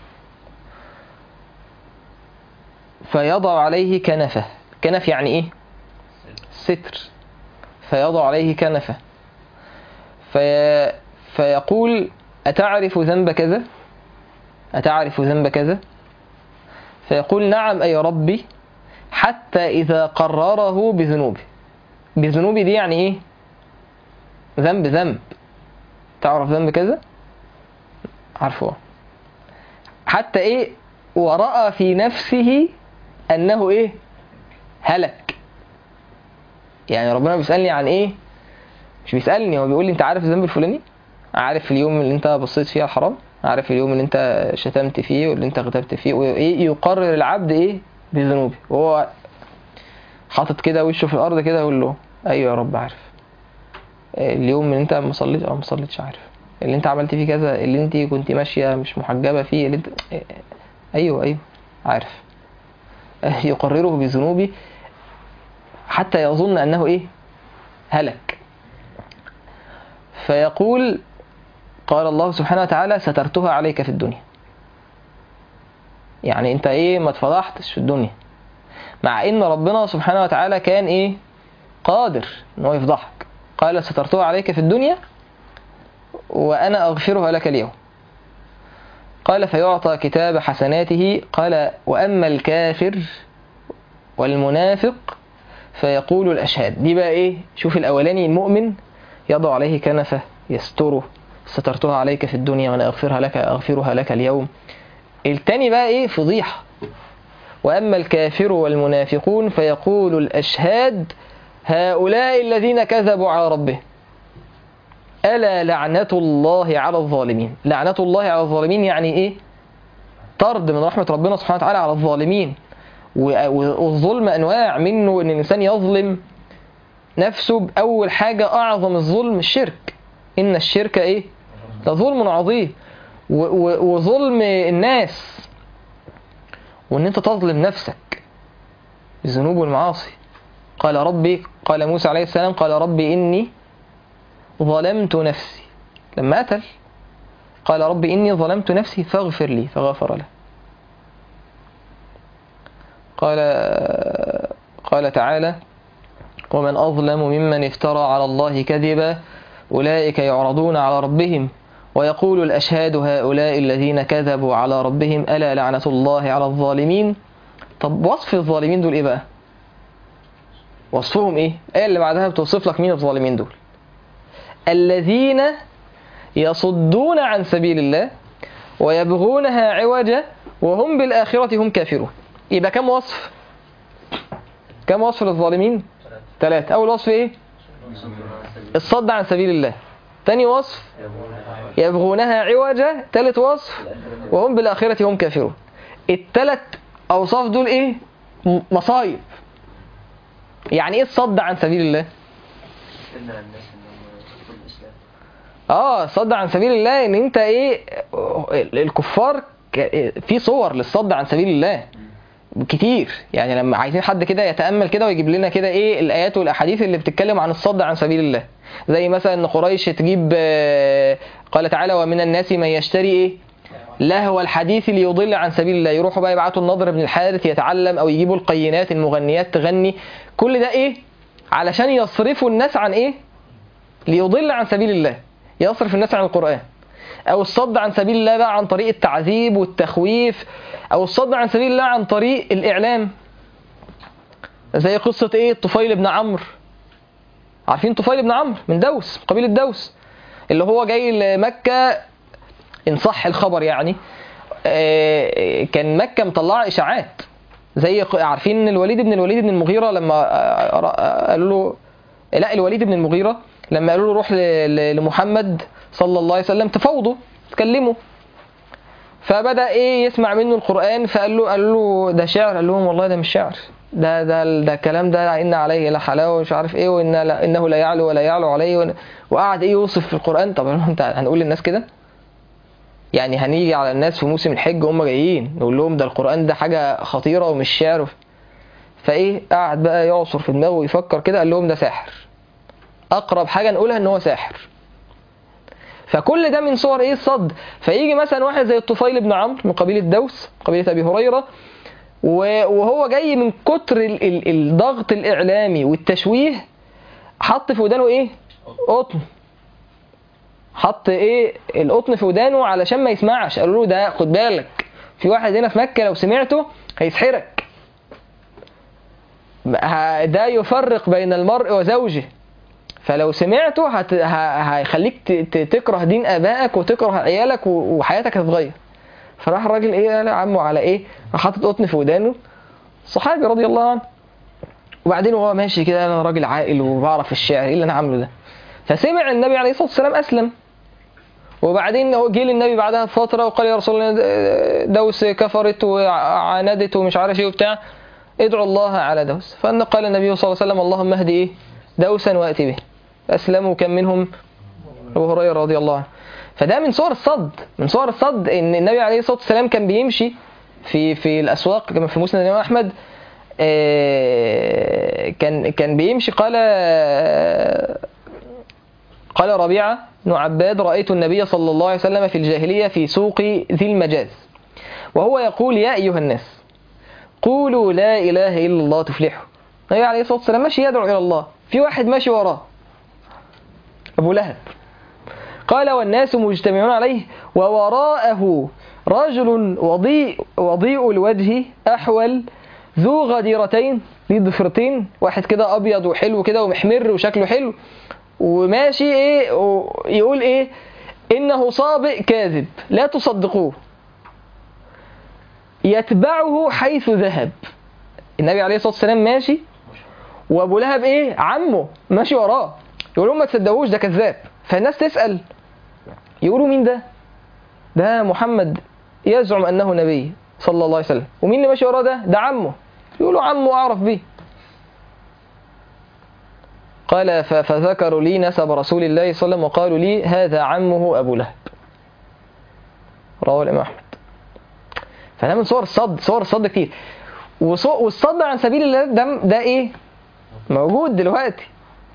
فيضع عليه كنفه. كنف يعني ايه؟ ستر. فيضع عليه كنفه في فيقول أتعرف ذنب كذا أتعرف ذنب كذا فيقول نعم أي ربي، حتى إذا قرره بذنوبي. بذنوبي دي يعني إيه؟ ذنب ذنب تعرف ذنب كذا عارفه، حتى إيه ورأى في نفسه أنه إيه هلك. يعني ربنا بيسألني عن إيه؟ مش بيسألني، هو بيقول لي أنت عارف الذنب الفلاني؟ عارف اليوم اللي أنت بصيت فيه على الحرام؟ عارف اليوم اللي أنت شتمت فيه واللي أنت غتبت فيه؟ وإيه يقرر العبد إيه بذنوبه، وهو حاطط كده وشه في الأرض كده يقول له أيوة يا رب عارف. اليوم اللي أنت ما صليتش أو ما صليتش عارف، اللي أنت عملت فيه كذا، اللي أنت كنت ماشية مش محجبة فيه، اللي أنت أيوة أيوة عارف. يقرره بذنوبه حتى يظن أنه إيه هلك. فيقول قال الله سبحانه وتعالى سترتها عليك في الدنيا. يعني أنت إيه ما اتفضحتش في الدنيا، مع إن ربنا سبحانه وتعالى كان إيه قادر إنه يفضحك. قال سترتها عليك في الدنيا وأنا أغفرها لك اليوم. قال فيعطى كتاب حسناته. قال وأما الكافر والمنافق فيقول الأشهاد. دي بقى إيه؟ شوف الأولاني المؤمن يضع عليه كنفة يستره، سترتها عليك في الدنيا وأنا أغفرها لك أغفرها لك اليوم. التاني بقى إيه فضيحة. وأما الكافر والمنافقون فيقول الأشهاد هؤلاء الذين كذبوا على ربهم ألا لعنة الله على الظالمين. لعنة الله على الظالمين يعني إيه؟ طرد من رحمة ربنا سبحانه وتعالى على الظالمين. والظلم أنواع منه إن الإنسان يظلم نفسه. بأول حاجة أعظم الظلم الشرك، إن الشرك إيه لظلم عظيم. وظلم الناس، وإن أنت تظلم نفسك بالذنوب والمعاصي. قال ربي قال موسى عليه السلام قال ربي إني ظلمت نفسي لما قتل. قال ربي إني ظلمت نفسي فاغفر لي فغفر له. قال قال تعالى ومن أظلم ممن افترى على الله كذبا أولئك يعرضون على ربهم ويقول الأشهاد هؤلاء الذين كذبوا على ربهم ألا لعنة الله على الظالمين. طب وصف الظالمين دول إيه بقى؟ وصفهم إيه؟ الآية اللي بعدها بتوصف لك مين الظالمين دول. الذين يصدون عن سبيل الله ويبغونها عوجا وهم بالآخرة هم كافرون. يبقى كم وصف؟ كم وصف للظالمين؟ ثلاثة. أول وصف إيه؟ الصد عن سبيل الله. ثاني وصف يبغونها عوجا. ثالث وصف وهم بالآخرة هم كافرون. الثلاث أوصاف دول إيه؟ مصايب. يعني إيه الصد عن سبيل الله؟ اه الصد عن سبيل الله ان انت ايه الكفار في صور للصد عن سبيل الله كتير. يعني لما عايزين حد كده يتأمل كده ويجيب لنا كده ايه الآيات والأحاديث اللي بتتكلم عن الصد عن سبيل الله. زي مثلا ان قريش تجيب قال تعالى ومن الناس من يشتري ايه لهو الحديث ليضل عن سبيل الله. يروحوا بقى يبعتوا النضر بن الحارث يتعلم او يجيبوا القينات المغنيات تغني. كل ده ايه علشان يصرفوا الناس عن ايه ليضل عن سبيل الله، يصرف الناس عن القرآن. أو الصد عن سبيل الله بقى عن طريق التعذيب والتخويف، أو الصد عن سبيل الله عن طريق الإعلام. زي قصة إيه طفيل بن عمرو. عارفين طفيل بن عمرو من دوس، قبيلة دوس، اللي هو جاي لمكة إن صح الخبر يعني. كان مكة مطلعة إشاعات. زي عارفين الوليد بن الوليد بن المغيرة لما قالوا له لا الوليد بن المغيرة لما قالوا له روح لمحمد صلى الله عليه وسلم تفاوضوا تكلموا. فبدأ ايه يسمع منه القرآن. فقال له قال له ده شعر. قال لهم والله ده مش شعر، ده ده ده الكلام ده إن عليه لحلاوة ومش عارف ايه وإن لا إنه لا يعلو ولا يعلو عليه. وقعد ايه يوصف في القرآن. طب انت هنقول للناس كده يعني؟ هنيجي على الناس في موسم الحج هم جايين نقول لهم ده القرآن ده حاجة خطيرة ومش شعر؟ فايه قعد بقى يعصر في دماغه ويفكر كده. قال لهم ده ساحر، أقرب حاجة نقولها إن هو ساحر. فكل ده من صور إيه الصد. فيجي مثلا واحد زي الطفيل بن عمرو من قبيلة دوس قبيلة أبي هريرة، وهو جاي من كتر الضغط الإعلامي والتشويه حط في ودانه إيه قطن. حط ايه القطن في ودانه علشان ما يسمعش. قالوا له ده خد بالك في واحد هنا في مكة لو سمعته هيسحرك، ده يفرق بين المرء وزوجه، فلو سمعته هت... هيخليك ت... تكره دين ابائك وتكره عيالك وحياتك هتتغير. فراح الراجل ايه قال عمه على ايه، راح حاطط قطن في ودانه، صحابي رضي الله عنه. وبعدين وهو ماشي كده انا راجل عاقل وبعرف الشعر، ايه اللي انا عامله ده؟ فسمع النبي عليه الصلاه والسلام اسلم. وبعدين هو جه للنبي بعدها بفتره وقال يا رسول الله دوس كفرت وعاندت ومش عارف ايه وبتاع، ادعوا الله على دوس. فان قال النبي صلى الله عليه وسلم اللهم اهدي ايه دوسا واتي به. اسلموا كم منهم؟ ابو هريره رضي الله عنه. فده من صور الصد، من صور الصد ان النبي عليه الصلاه والسلام كان بيمشي في في الاسواق كما في مسند الامام احمد، كان كان بيمشي قال قال ربيعه بن عباد رايت النبي صلى الله عليه وسلم في الجاهليه في سوق ذي المجاز وهو يقول يا ايها الناس قولوا لا اله الا الله تفلحوا. النبي عليه الصلاه والسلام ماشي يدعو الى الله، في واحد ماشي وراه ابو لهب. قال والناس مجتمعون عليه ووراءه رجل وضيء وضيء الوجه أحول ذو غديرتين، ليه ضفرتين، واحد كده أبيض وحلو كده ومحمر وشكله حلو وماشي إيه يقول إيه إنه صابئ كاذب لا تصدقوه يتبعه حيث ذهب. النبي عليه الصلاة والسلام ماشي وأبو لهب إيه عمه ماشي وراه، يقولوا ما تصدقوش ده كذاب. فالناس تسأل يقولوا مين ده؟ ده محمد يزعم أنه نبي صلى الله عليه وسلم، ومين اللي ماشي وراه ده؟ ده عمه. يقولوا عمه أعرف به. قال فذكروا لي نسب رسول الله صلى الله عليه وسلم وقالوا لي هذا عمه أبو لهب. رواه الإمام أحمد. فده من صور الصد، صور الصد كتير. والصد عن سبيل الله ده, ده إيه؟ موجود دلوقتي،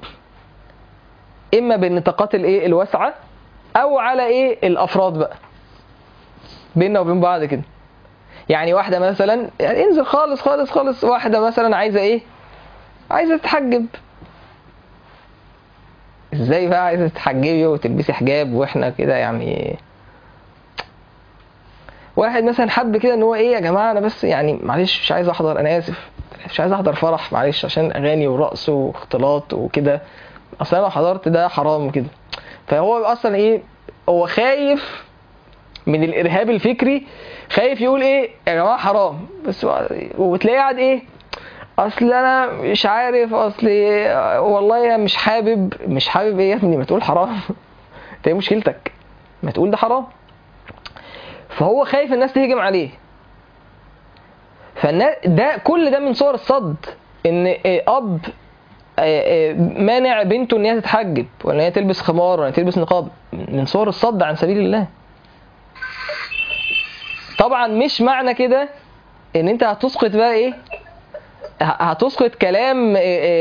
إما بالنطاقات الإيه الواسعة أو على إيه الأفراد بقى بيننا وبين بعض كده. يعني واحدة مثلا يعني انزل خالص خالص خالص واحدة مثلا عايزة إيه؟ عايزة تتحجب. إزاي بقى عايزة تتحجبي وتلبسي حجاب وإحنا كده يعني؟ واحد مثلا حب كده إن هو إيه يا جماعة أنا بس يعني معلش مش عايز أحضر، أنا آسف مش عايز أحضر فرح معلش عشان أغاني ورقص واختلاط وكده، أصلا لو حضرت ده حرام كده. فهو اصلا ايه هو خايف من الارهاب الفكري، خايف يقول ايه يا جماعه حرام بس، وبتلاقيه قاعد ايه اصل انا مش عارف اصل والله مش حابب. مش حابب ايه يا ابني؟ ما تقول حرام. انت ايه مشكلتك؟ ما تقول ده حرام. فهو خايف الناس تهجم عليه. فالناس ده كل ده من صور الصد، ان اب مانع بنته ان هي تتحجب ولا ان هي تلبس خمار ولا تلبس نقاب، من صور الصد عن سبيل الله. طبعا مش معنى كده ان انت هتسقط بقى ايه، هتسقط كلام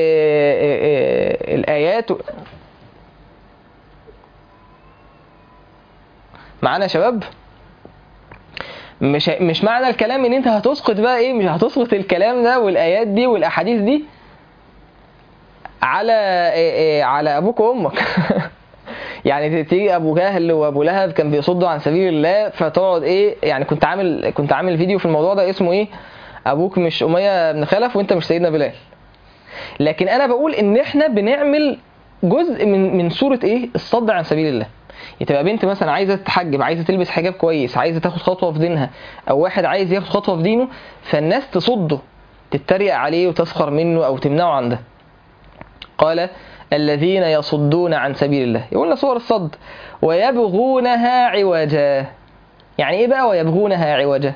الايات. معانا يا شباب؟ مش مش معنى الكلام ان انت هتسقط بقى ايه، مش هتسقط الكلام ده والايات دي والاحاديث دي على على ابوك وامك. يعني تيجي ابو جهل وابو لهب كان بيصدوا عن سبيل الله، فتقعد ايه يعني. كنت عامل كنت عامل فيديو في الموضوع ده اسمه ايه، ابوك مش اميه بن خلف وانت مش سيدنا بلال. لكن انا بقول ان احنا بنعمل جزء من من صوره ايه الصد عن سبيل الله. تبقى بنت مثلا عايزه تتحجب، عايزه تلبس حجاب كويس، عايزه تاخد خطوه في دينها، او واحد عايز ياخد خطوه في دينه، فالناس تصده تتريق عليه وتسخر منه او تمنعه عن ده. قال الذين يصدون عن سبيل الله، يقولنا صور الصد. ويبغونها عوجا. يعني ايه بقى ويبغونها عوجا؟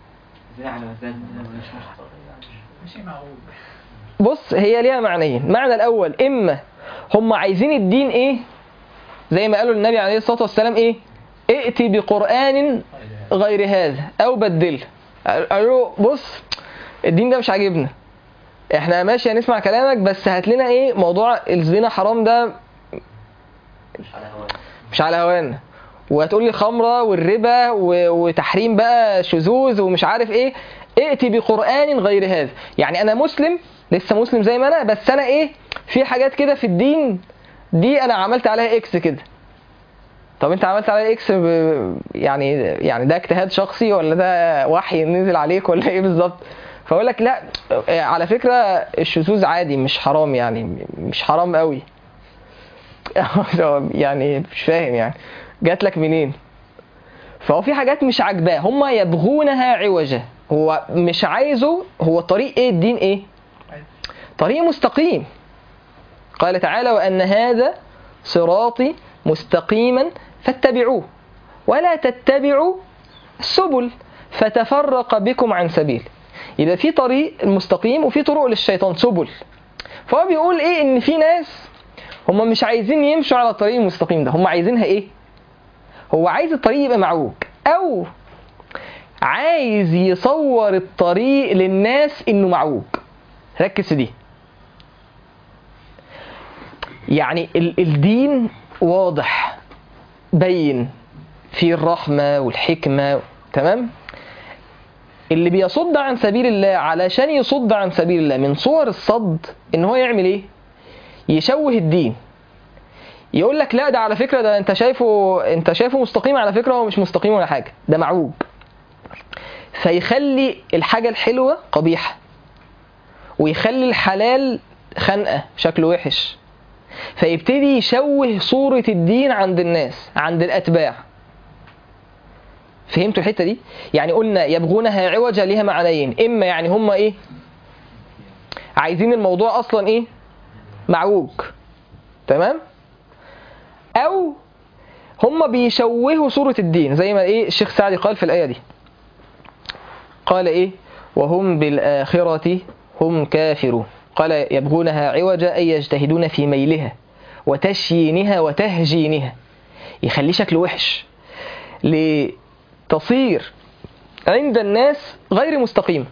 بص هي ليها معنيين. معنى الاول اما هم عايزين الدين ايه زي ما قالوا النبي عليه الصلاة والسلام ايه ائتي بقرآن غير هذا او بدله. قالوا بص الدين ده مش عاجبنا، احنا ماشي هنسمع كلامك بس هات لنا ايه موضوع الزنا حرام ده مش على هوانا، وهتقول لي الخمره والربا وتحريم بقى شذوذ ومش عارف ايه. ائتي بقرآن غير هذا. يعني انا مسلم لسه مسلم زي ما انا، بس انا ايه في حاجات كده في الدين دي انا عملت عليها اكس كده. طب انت عملت عليه اكس ب... يعني يعني ده اجتهاد شخصي ولا ده وحي نزل عليك ولا ايه بالظبط؟ فاقول لك لا، على فكره الشذوذ عادي مش حرام، يعني مش حرام قوي. يعني مش فاهم يعني جات لك منين؟ فهو في حاجات مش عاجباه، هم يبغونها عوجا، هو مش عايزه. هو طريق ايه الدين؟ ايه طريق مستقيم. قال تعالى وأن هذا صراطي مستقيما فاتبعوه ولا تتبعوا السبل فتفرق بكم عن سبيل. يبقى في طريق المستقيم وفي طرق للشيطان، سبل. فهو بيقول ايه؟ ان في ناس هم مش عايزين يمشوا على الطريق المستقيم ده، هم عايزينها ايه؟ هو عايز الطريق يبقى معوج، او عايز يصور الطريق للناس انه معوج. ركز في دي. يعني الدين واضح بين في الرحمة والحكمة، تمام؟ اللي بيصد عن سبيل الله علشان يصد عن سبيل الله من صور الصد ان هو يعمل ايه؟ يشوه الدين. يقول لك لا ده على فكرة ده انت شايفه انت شايفه مستقيم، على فكرة هو مش مستقيم ولا حاجة، ده معوج. فيخلي الحاجة الحلوة قبيحة ويخلي الحلال خنقة شكله وحش، فيبتدي يشوه صورة الدين عند الناس، عند الأتباع. فهمتوا الحتة دي؟ يعني قلنا يبغونها عوجا ليها معنيين، إما يعني هم إيه؟ عايزين الموضوع أصلا إيه؟ معوج، تمام؟ أو هم بيشوهوا صورة الدين، زي ما إيه الشيخ سعدي قال في الآية دي. قال إيه؟ وهم بالآخرة هم كافرون. قال يبغونها عوجا أي يجتهدون في ميلها وتشيينها وتهجينها، يخلي شكل وحش لتصير عند الناس غير مستقيم،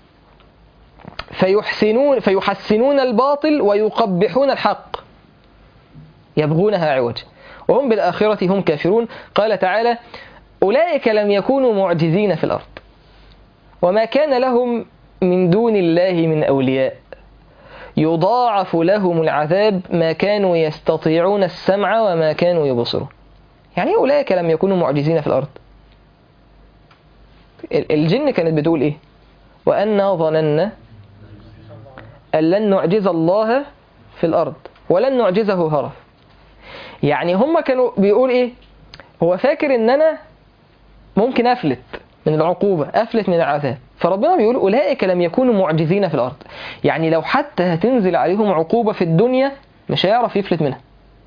فيحسنون فيحسنون الباطل ويقبحون الحق. يبغونها عوجا وهم بالآخرة هم كافرون. قال تعالى أولئك لم يكونوا معجزين في الأرض وما كان لهم من دون الله من أولياء يضاعف لهم العذاب ما كانوا يستطيعون السمع وما كانوا يبصرون. يعني أولئك لم يكونوا معجزين في الأرض. الجن كانت بتقول إيه؟ وأنا ظننا أن لن نعجز الله في الأرض ولن نعجزه هرب. يعني هم كانوا بيقول إيه؟ هو فاكر إن أنا ممكن أفلت من العقوبة، أفلت من العذاب. فربنا بيقول أولئك لم يكونوا معجزين في الأرض، يعني لو حتى هتنزل عليهم عقوبة في الدنيا مش هيعرف يفلت منها.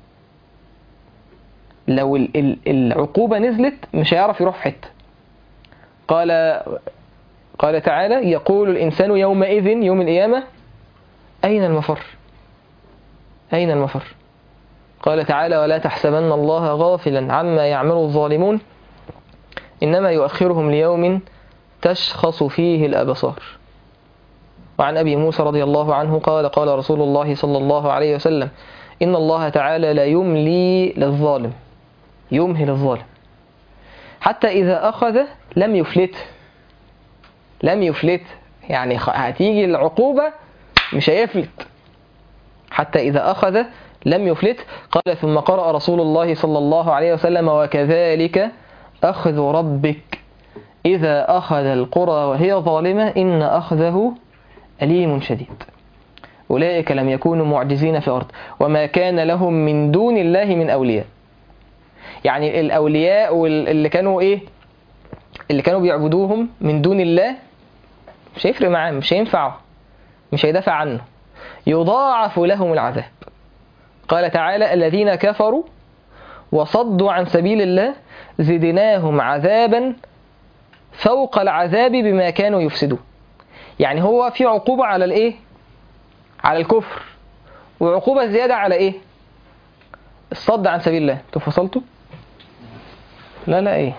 لو العقوبة نزلت مش هيعرف يروح في حتة. قال قال تعالى يقول الإنسان يومئذ يوم القيامة أين المفر؟ أين المفر؟ قال تعالى ولا تحسبن الله غافلا عما يعمل الظالمون إنما يؤخرهم ليوم تشخص فيه الأبصار. وعن أبي موسى رضي الله عنه قال قال رسول الله صلى الله عليه وسلم إن الله تعالى لا يملي للظالم، يمهل الظالم حتى إذا أخذ لم يفلته. لم يفلته يعني هتيجي العقوبة مش هيفلت، حتى إذا أخذ لم يفلت. قال ثم قرأ رسول الله صلى الله عليه وسلم وكذلك أخذ ربك إذا أخذ القرى وهي ظالمة إن أخذه أليم شديد. أولئك لم يكونوا معجزين في الأرض وما كان لهم من دون الله من أولياء. يعني الأولياء واللي كانوا إيه اللي كانوا بيعبدوهم من دون الله مش هيفرق معاه، مش هينفعه، مش هيدافع عنه، يضاعف لهم العذاب. قال تعالى الذين كفروا وصدوا عن سبيل الله زدناهم عذابا فوق العذاب بما كانوا يفسدون. يعني هو في عقوبة على الايه؟ على الكفر، وعقوبة زيادة على ايه؟ الصد عن سبيل الله. انتوا فصلتوا؟ لا لا ايه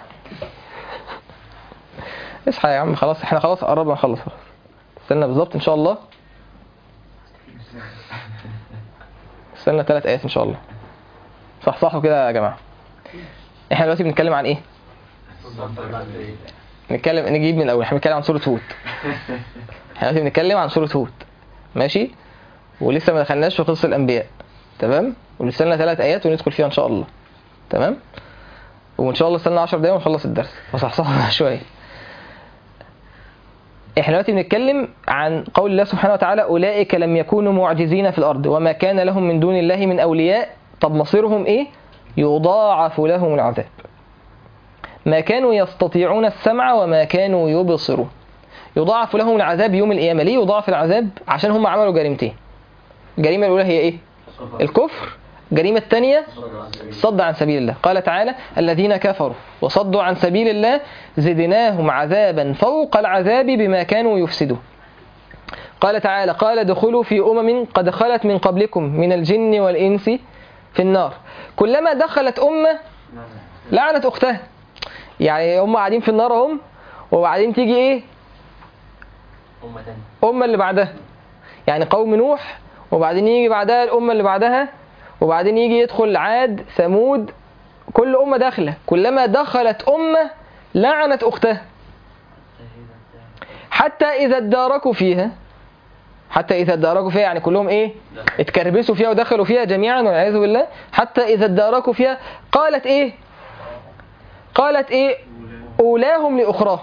اصحى يا عم، خلاص احنا خلاص قربنا نخلص، استنى بالظبط ان شاء الله، استنى ثلاث ايات ان شاء الله. صح صحوا كده يا جماعة. احنا دلوقتي بنتكلم عن ايه؟ نتكلم نجيب من الاول. احنا بنتكلم عن سورة هود. احنا دلوقتي بنتكلم عن سورة هود، ماشي؟ ولسه ما دخلناش في قصة الانبياء، تمام؟ ولسه لنا ثلاث ايات وندخل فيها ان شاء الله، تمام؟ وإن شاء الله استنى عشر دقايق ونخلص الدرس فصحصحنا شوية. احنا دلوقتي بنتكلم عن قول الله سبحانه وتعالى أولئك لم يكونوا معجزين في الأرض وما كان لهم من دون الله من أولياء. طب مصيرهم إيه؟ يضاعف لهم العذاب. ما كانوا يستطيعون السمع وما كانوا يبصرون. يضاعف لهم العذاب يوم القيامة. ليه يضاعف العذاب؟ عشان هم عملوا جريمتين. الجريمة الأولى هي إيه؟ الكفر. الجريمة الثانية الصد عن سبيل الله. قال تعالى الذين كفروا وصدوا عن سبيل الله زدناهم عذابا فوق العذاب بما كانوا يفسدون. قال تعالى قال ادخلوا في أمم قد خلت من قبلكم من الجن والإنس في النار كلما دخلت أمة لعنت أختها. يعني هم قاعدين في النار هم وبعدين تيجي إيه؟ أمة تانية أمة اللي بعدها. يعني قوم نوح وبعدين يجي بعدها الأمة اللي بعدها وبعدين يجي يدخل عاد ثمود. كل أمة داخلة كلما دخلت أمة لعنت أختها حتى إذا اداركوا فيها. حتى إذا اداركوا فيها يعني كلهم إيه؟ اتكربسوا فيها ودخلوا فيها جميعا والعياذ بالله. حتى إذا اداركوا فيها قالت إيه؟ قالت إيه؟ أولاهم لأخراهم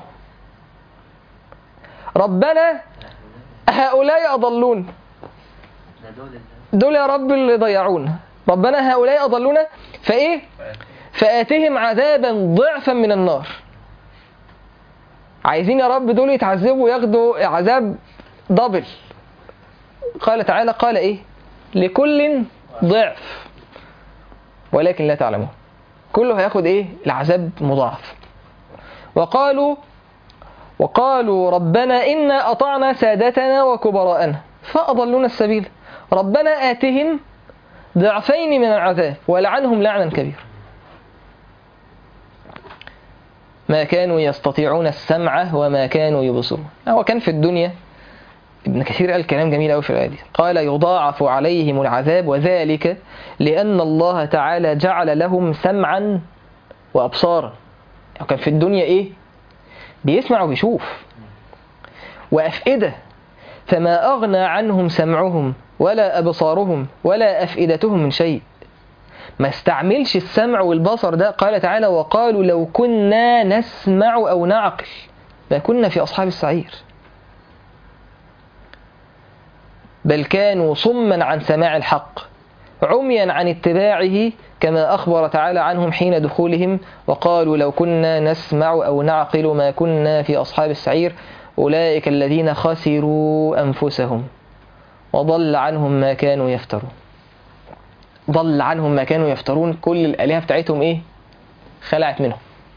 ربنا هؤلاء أضلون. دول يا رب اللي ضيعونا. ربنا هؤلاء أضلونا فإيه؟ فآتهم عذابا ضعفا من النار. عايزين يا رب دول يتعذبوا وياخدوا عذاب دبل. قال تعالى قال إيه؟ لكل ضعف ولكن لا تعلمون. كله هياخد إيه؟ العذاب مضاعف. وقالوا وقالوا ربنا إنا أطعنا سادتنا وكبراءنا فأضلونا السبيل ربنا آتهم ضعفين من العذاب ولعنهم لعنا كبيرا. ما كانوا يستطيعون السمع وما كانوا يبصرون. هو كان في الدنيا ابن كثير قال كلام جميل قوي في الآية دي. قال يضاعف عليهم العذاب وذلك لأن الله تعالى جعل لهم سمعا وأبصارا. كان في الدنيا إيه؟ بيسمع وبيشوف. وأفئدة فما أغنى عنهم سمعهم ولا أبصارهم ولا أفئدتهم من شيء. ما استعملش السمع والبصر ده. قال تعالى وقالوا لو كنا نسمع أو نعقل ما كنا في أصحاب السعير. بل كانوا صما عن سماع الحق عميا عن اتباعه كما أخبر تعالى عنهم حين دخولهم وقالوا لو كنا نسمع أو نعقل ما كنا في أصحاب السعير أولئك الذين خسروا أنفسهم وضل عنهم ما كانوا يفترون. ضل عنهم ما كانوا يفترون. كل الآلهة بتاعتهم إيه؟ خلعت منهم.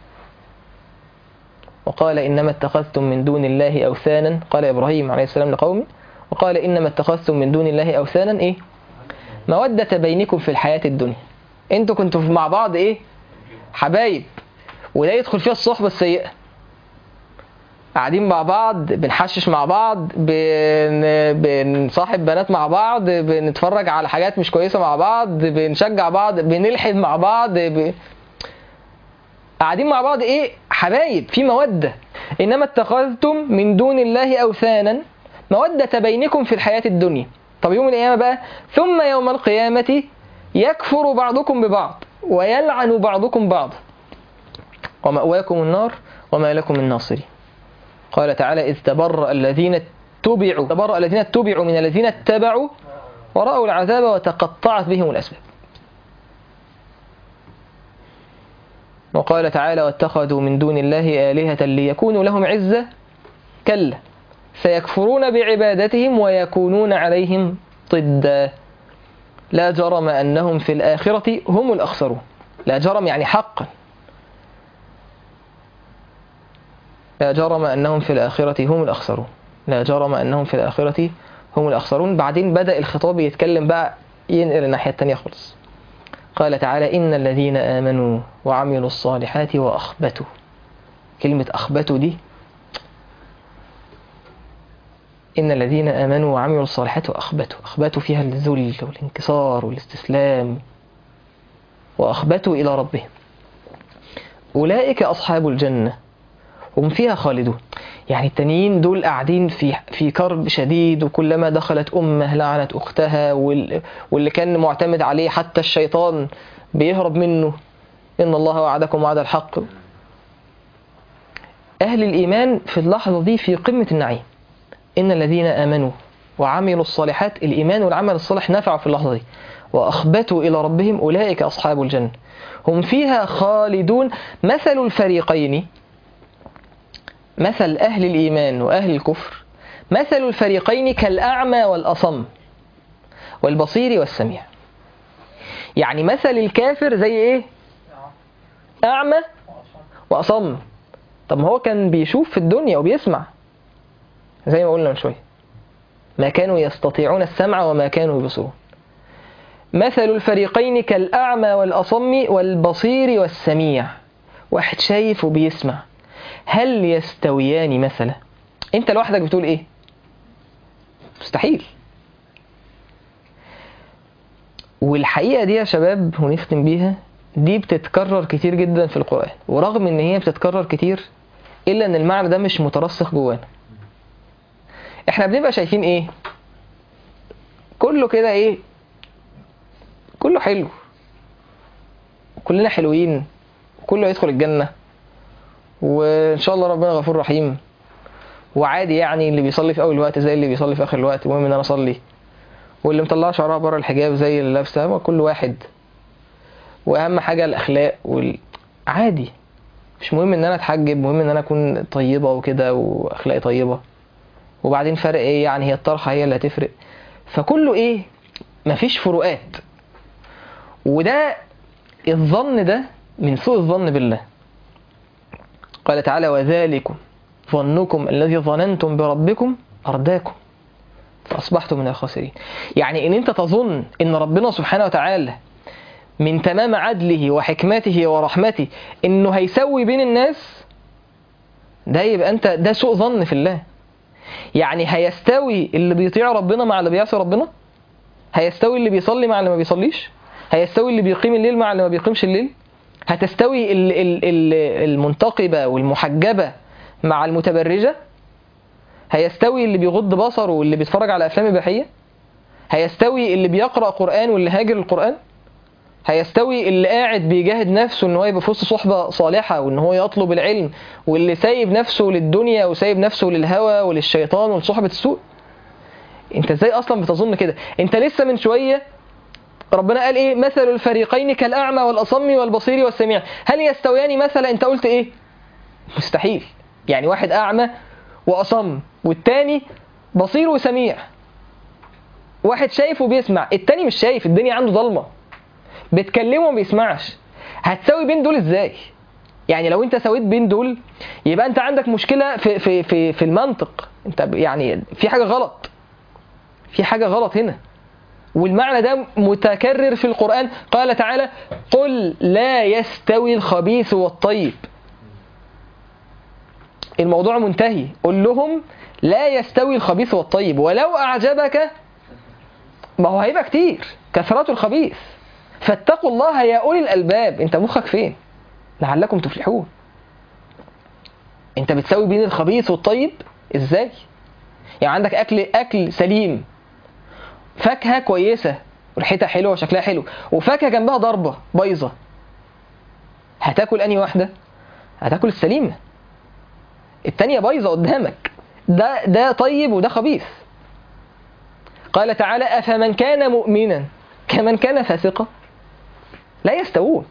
وقال إنما اتخذتم من دون الله أوثانا. قال إبراهيم عليه السلام لقومه وقال إنما اتخذتم من دون الله أوثانا إيه؟ مودة بينكم في الحياة الدنيا. انتوا كنتوا مع بعض إيه؟ حبايب. وده يدخل فيها الصحبة السيئة. قاعدين مع بعض بنحشش مع بعض بن... بنصاحب بنات مع بعض بنتفرج على حاجات مش كويسة مع بعض بنشجع بعض بنلحد مع بعض ب... قاعدين مع بعض ايه؟ حبايب في مودة. انما اتخذتم من دون الله اوثانا مودة بينكم في الحياة الدنيا. طب يوم القيامة بقى ثم يوم القيامة يكفر بعضكم ببعض ويلعن بعضكم بعض ومأواكم النار وما لكم من ناصرين. قال تعالى إذ تبرأ الذين اتبعوا تبرأ الذين اتبعوا من الذين اتبعوا ورأوا العذاب وتقطعت بهم الأسباب. وقال تعالى واتخذوا من دون الله آلهة ليكونوا لهم عزة كلا سيكفرون بعبادتهم ويكونون عليهم ضدا لا جرم أنهم في الآخرة هم الأخسرون. لا جرم يعني حقا. لا جرم أنهم في الآخرة هم الأخسرون. لا جرم أنهم في الآخرة هم الأخسرون. بعدين بدأ الخطاب يتكلم بقى ينقل الناحية التانية خالص. قال تعالى إن الذين آمنوا وعملوا الصالحات وأخبتوا. كلمة أخبتوا دي إن الذين آمنوا وعملوا الصالحات وأخبتوا. أخبتوا فيها الذل والانكسار والاستسلام وأخبتوا إلى ربهم أولئك أصحاب الجنة هم فيها خالدون. يعني التانيين دول قاعدين في في كرب شديد وكلما دخلت أمة لعنت أختها واللي كان معتمد عليه حتى الشيطان بيهرب منه إن الله وعدكم وعد الحق. أهل الإيمان في اللحظة دي في قمة النعيم. إن الذين آمنوا وعملوا الصالحات، الإيمان والعمل الصالح نفعوا في اللحظة دي، وأخبتوا إلى ربهم أولئك أصحاب الجنة هم فيها خالدون. مثل الفريقين، مثل أهل الإيمان وأهل الكفر، مثل الفريقين كالأعمى والأصم والبصير والسميع. يعني مثل الكافر زي إيه؟ أعمى وأصم. طب ما هو كان بيشوف في الدنيا وبيسمع زي ما قلنا من شوية، ما كانوا يستطيعون السمع وما كانوا يبصرون. مثل الفريقين كالأعمى والأصم والبصير والسميع. واحد شايف وبيسمع، هل يستويان مثلا؟ انت لوحدك بتقول ايه؟ مستحيل. والحقيقة دي يا شباب ونختم بيها، دي بتتكرر كتير جدا في القرآن، ورغم ان هي بتتكرر كتير الا ان المعنى ده مش مترسخ جوانا. احنا بنبقى شايفين ايه؟ كله كده ايه؟ كله حلو، كلنا حلوين، كله يدخل الجنة، وإن شاء الله ربنا غفور رحيم، وعادي يعني اللي بيصلي في أول وقت زي اللي بيصلي في آخر الوقت، المهم إن أنا أصلي، واللي مطلع شعرها بره الحجاب زي اللي لابسه، كل واحد، وأهم حاجة الأخلاق وال... عادي، مش مهم إن أنا أتحجب، مهم إن أنا أكون طيبة وكده وأخلاقي طيبة، وبعدين فرق إيه يعني؟ هي الطرحة هي اللي هتفرق. فكله إيه؟ مفيش فروقات. وده الظن ده من سوء الظن بالله. قال تعالى وذلكم ظنكم الذي ظننتم بربكم أرداكم فأصبحتم من الخاسرين. يعني إن أنت تظن إن ربنا سبحانه وتعالى من تمام عدله وحكمته ورحمته إنه هيسوي بين الناس، ده يبقى أنت ده سوء ظن في الله. يعني هيستوي اللي بيطيع ربنا مع اللي بيعصي ربنا؟ هيستوي اللي بيصلي مع اللي ما بيصليش؟ هيستوي اللي بيقيم الليل مع اللي ما بيقيمش الليل؟ هتستوي المنتقبة والمحجبة مع المتبرجة؟ هيستوي اللي بيغض بصره واللي بيتفرج على أفلام إباحية؟ هيستوي اللي بيقرأ قرآن واللي هاجر القرآن؟ هيستوي اللي قاعد بيجاهد نفسه إن هو يبقى في وسط صحبة صالحة وإن هو يطلب العلم، واللي سايب نفسه للدنيا وسايب نفسه للهوى وللشيطان ولصحبة السوء؟ أنت إزاي أصلا بتظن كده؟ أنت لسه من شوية ربنا قال إيه؟ مثل الفريقين كالأعمى والأصم والبصير والسميع، هل يستويان مثلا؟ أنت قلت إيه؟ مستحيل. يعني واحد أعمى وأصم والتاني بصير وسميع، واحد شايف وبيسمع، التاني مش شايف، الدنيا عنده ضلمة، بتكلمه وما بيسمعش. هتساوي بين دول إزاي؟ يعني لو أنت سويت بين دول يبقى أنت عندك مشكلة في في في في المنطق، أنت يعني في حاجة غلط، في حاجة غلط هنا. والمعنى ده متكرر في القرآن. قال تعالى قل لا يستوي الخبيث والطيب. الموضوع منتهي، قل لهم لا يستوي الخبيث والطيب ولو أعجبك، ما هو هيبقى كتير كثرة الخبيث، فاتقوا الله يا أولي الألباب. انت مخك فين؟ لعلكم تفلحون. انت بتسوي بين الخبيث والطيب ازاي؟ يعني عندك أكل أكل سليم، فاكهة كويسة وريحتها حلوة وشكلها حلو، وفاكهة جنبها ضربة بايظة، هتاكل أنهي واحدة؟ هتاكل السليمة، التانية بايظة قدامك، ده ده طيب وده خبيث. قال تعالى أفمن كان مؤمنا كمن كان فاسقا لا يستوون.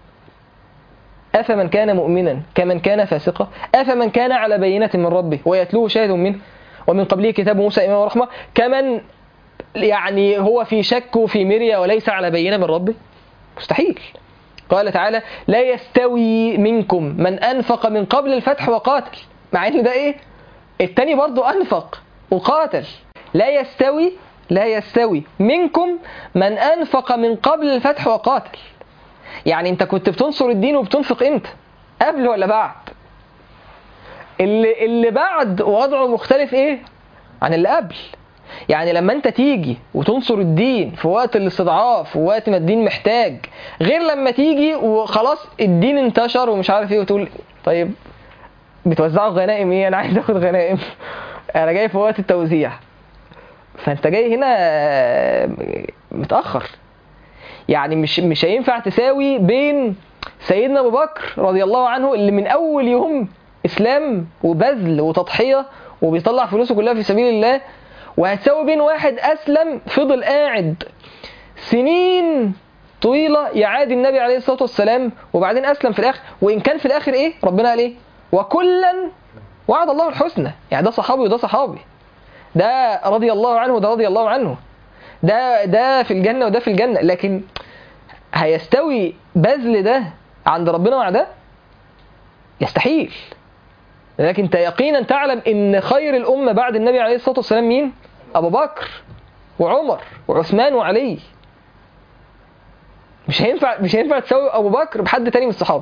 أفمن كان مؤمنا كمن كان فاسقا أفمن كان على بينة من ربه ويتلوه شاهد منه ومن قبله كتاب موسى إمام ورحمة كمن يعني هو في شك وفي مرية وليس على بينة من ربه؟ مستحيل. قال تعالى لا يستوي منكم من أنفق من قبل الفتح وقاتل، مع إن ده إيه؟ التاني برضو أنفق وقاتل. لا يستوي لا يستوي منكم من أنفق من قبل الفتح وقاتل. يعني أنت كنت بتنصر الدين وبتنفق إمتى؟ قبل ولا بعد؟ اللي, اللي بعد وضعه مختلف إيه عن اللي قبل. يعني لما أنت تيجي وتنصر الدين في وقت الاستضعاف ووقت ما الدين محتاج، غير لما تيجي وخلاص الدين انتشر ومش عارف إيه وتقول طيب بتوزعوا غنائم إيه؟ أنا عايز أخد غنائم، أنا جاي في وقت التوزيع. فأنت جاي هنا متأخر. يعني مش مش هينفع تساوي بين سيدنا أبو بكر رضي الله عنه اللي من أول يوم إسلام وبذل وتضحية وبيطلع فلوسه كلها في سبيل الله، وهتساوي بين واحد أسلم فضل قاعد سنين طويلة يعادي النبي عليه الصلاة والسلام وبعدين أسلم في الآخر. وإن كان في الآخر إيه ربنا قال إيه؟ وكلا وعد الله الحسنى. يعني ده صحابي وده صحابي، ده رضي الله عنه وده رضي الله عنه، ده ده في الجنة وده في الجنة. لكن هيستوي بذل ده عند ربنا مع ده؟ يستحيل. لكن انت يقينا تعلم ان خير الأمة بعد النبي عليه الصلاة والسلام مين؟ أبو بكر وعمر وعثمان وعلي. مش هينفع مش هينفع تساوي أبو بكر بحد تاني من الصحابة.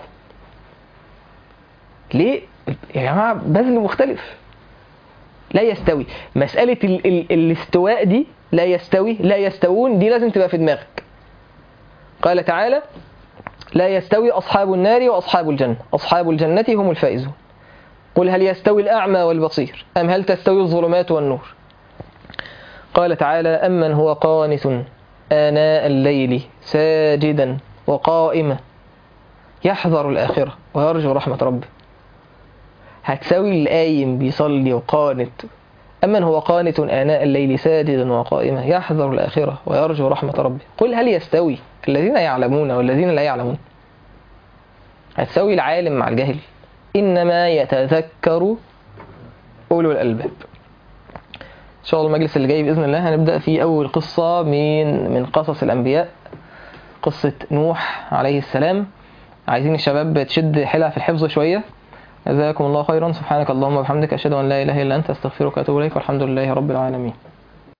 ليه؟ يا جماعة بذل مختلف، لا يستوي. مسألة ال ال الاستواء دي لا يستوي لا يستوون دي لازم تبقى في دماغك. قال تعالى لا يستوي أصحاب النار وأصحاب الجنة أصحاب الجنة هم الفائزون. قل هل يستوي الأعمى والبصير أم هل تستوي الظلمات والنور. قال تعالى أمن هو قانت آناء الليل ساجدا وقائما يحذر الآخرة ويرجو رحمة ربه. هتساوي القايم بيصلي وقانت. أمن هو قانت آناء الليل ساجدا وقائما يحذر الآخرة ويرجو رحمة ربه. قل هل يستوي الذين يعلمون والذين لا يعلمون. هتساوي العالم مع الجاهل. إنما يتذكر أولو الألباب. إن شاء الله المجلس اللي جاي بإذن الله هنبدأ في أول قصة من من قصص الأنبياء، قصة نوح عليه السلام. عايزين الشباب تشد حيلها في الحفظ شوية. جزاكم الله خيرا. سبحانك اللهم وبحمدك أشهد أن لا إله إلا أنت أستغفرك وأتوب إليك والحمد لله رب العالمين.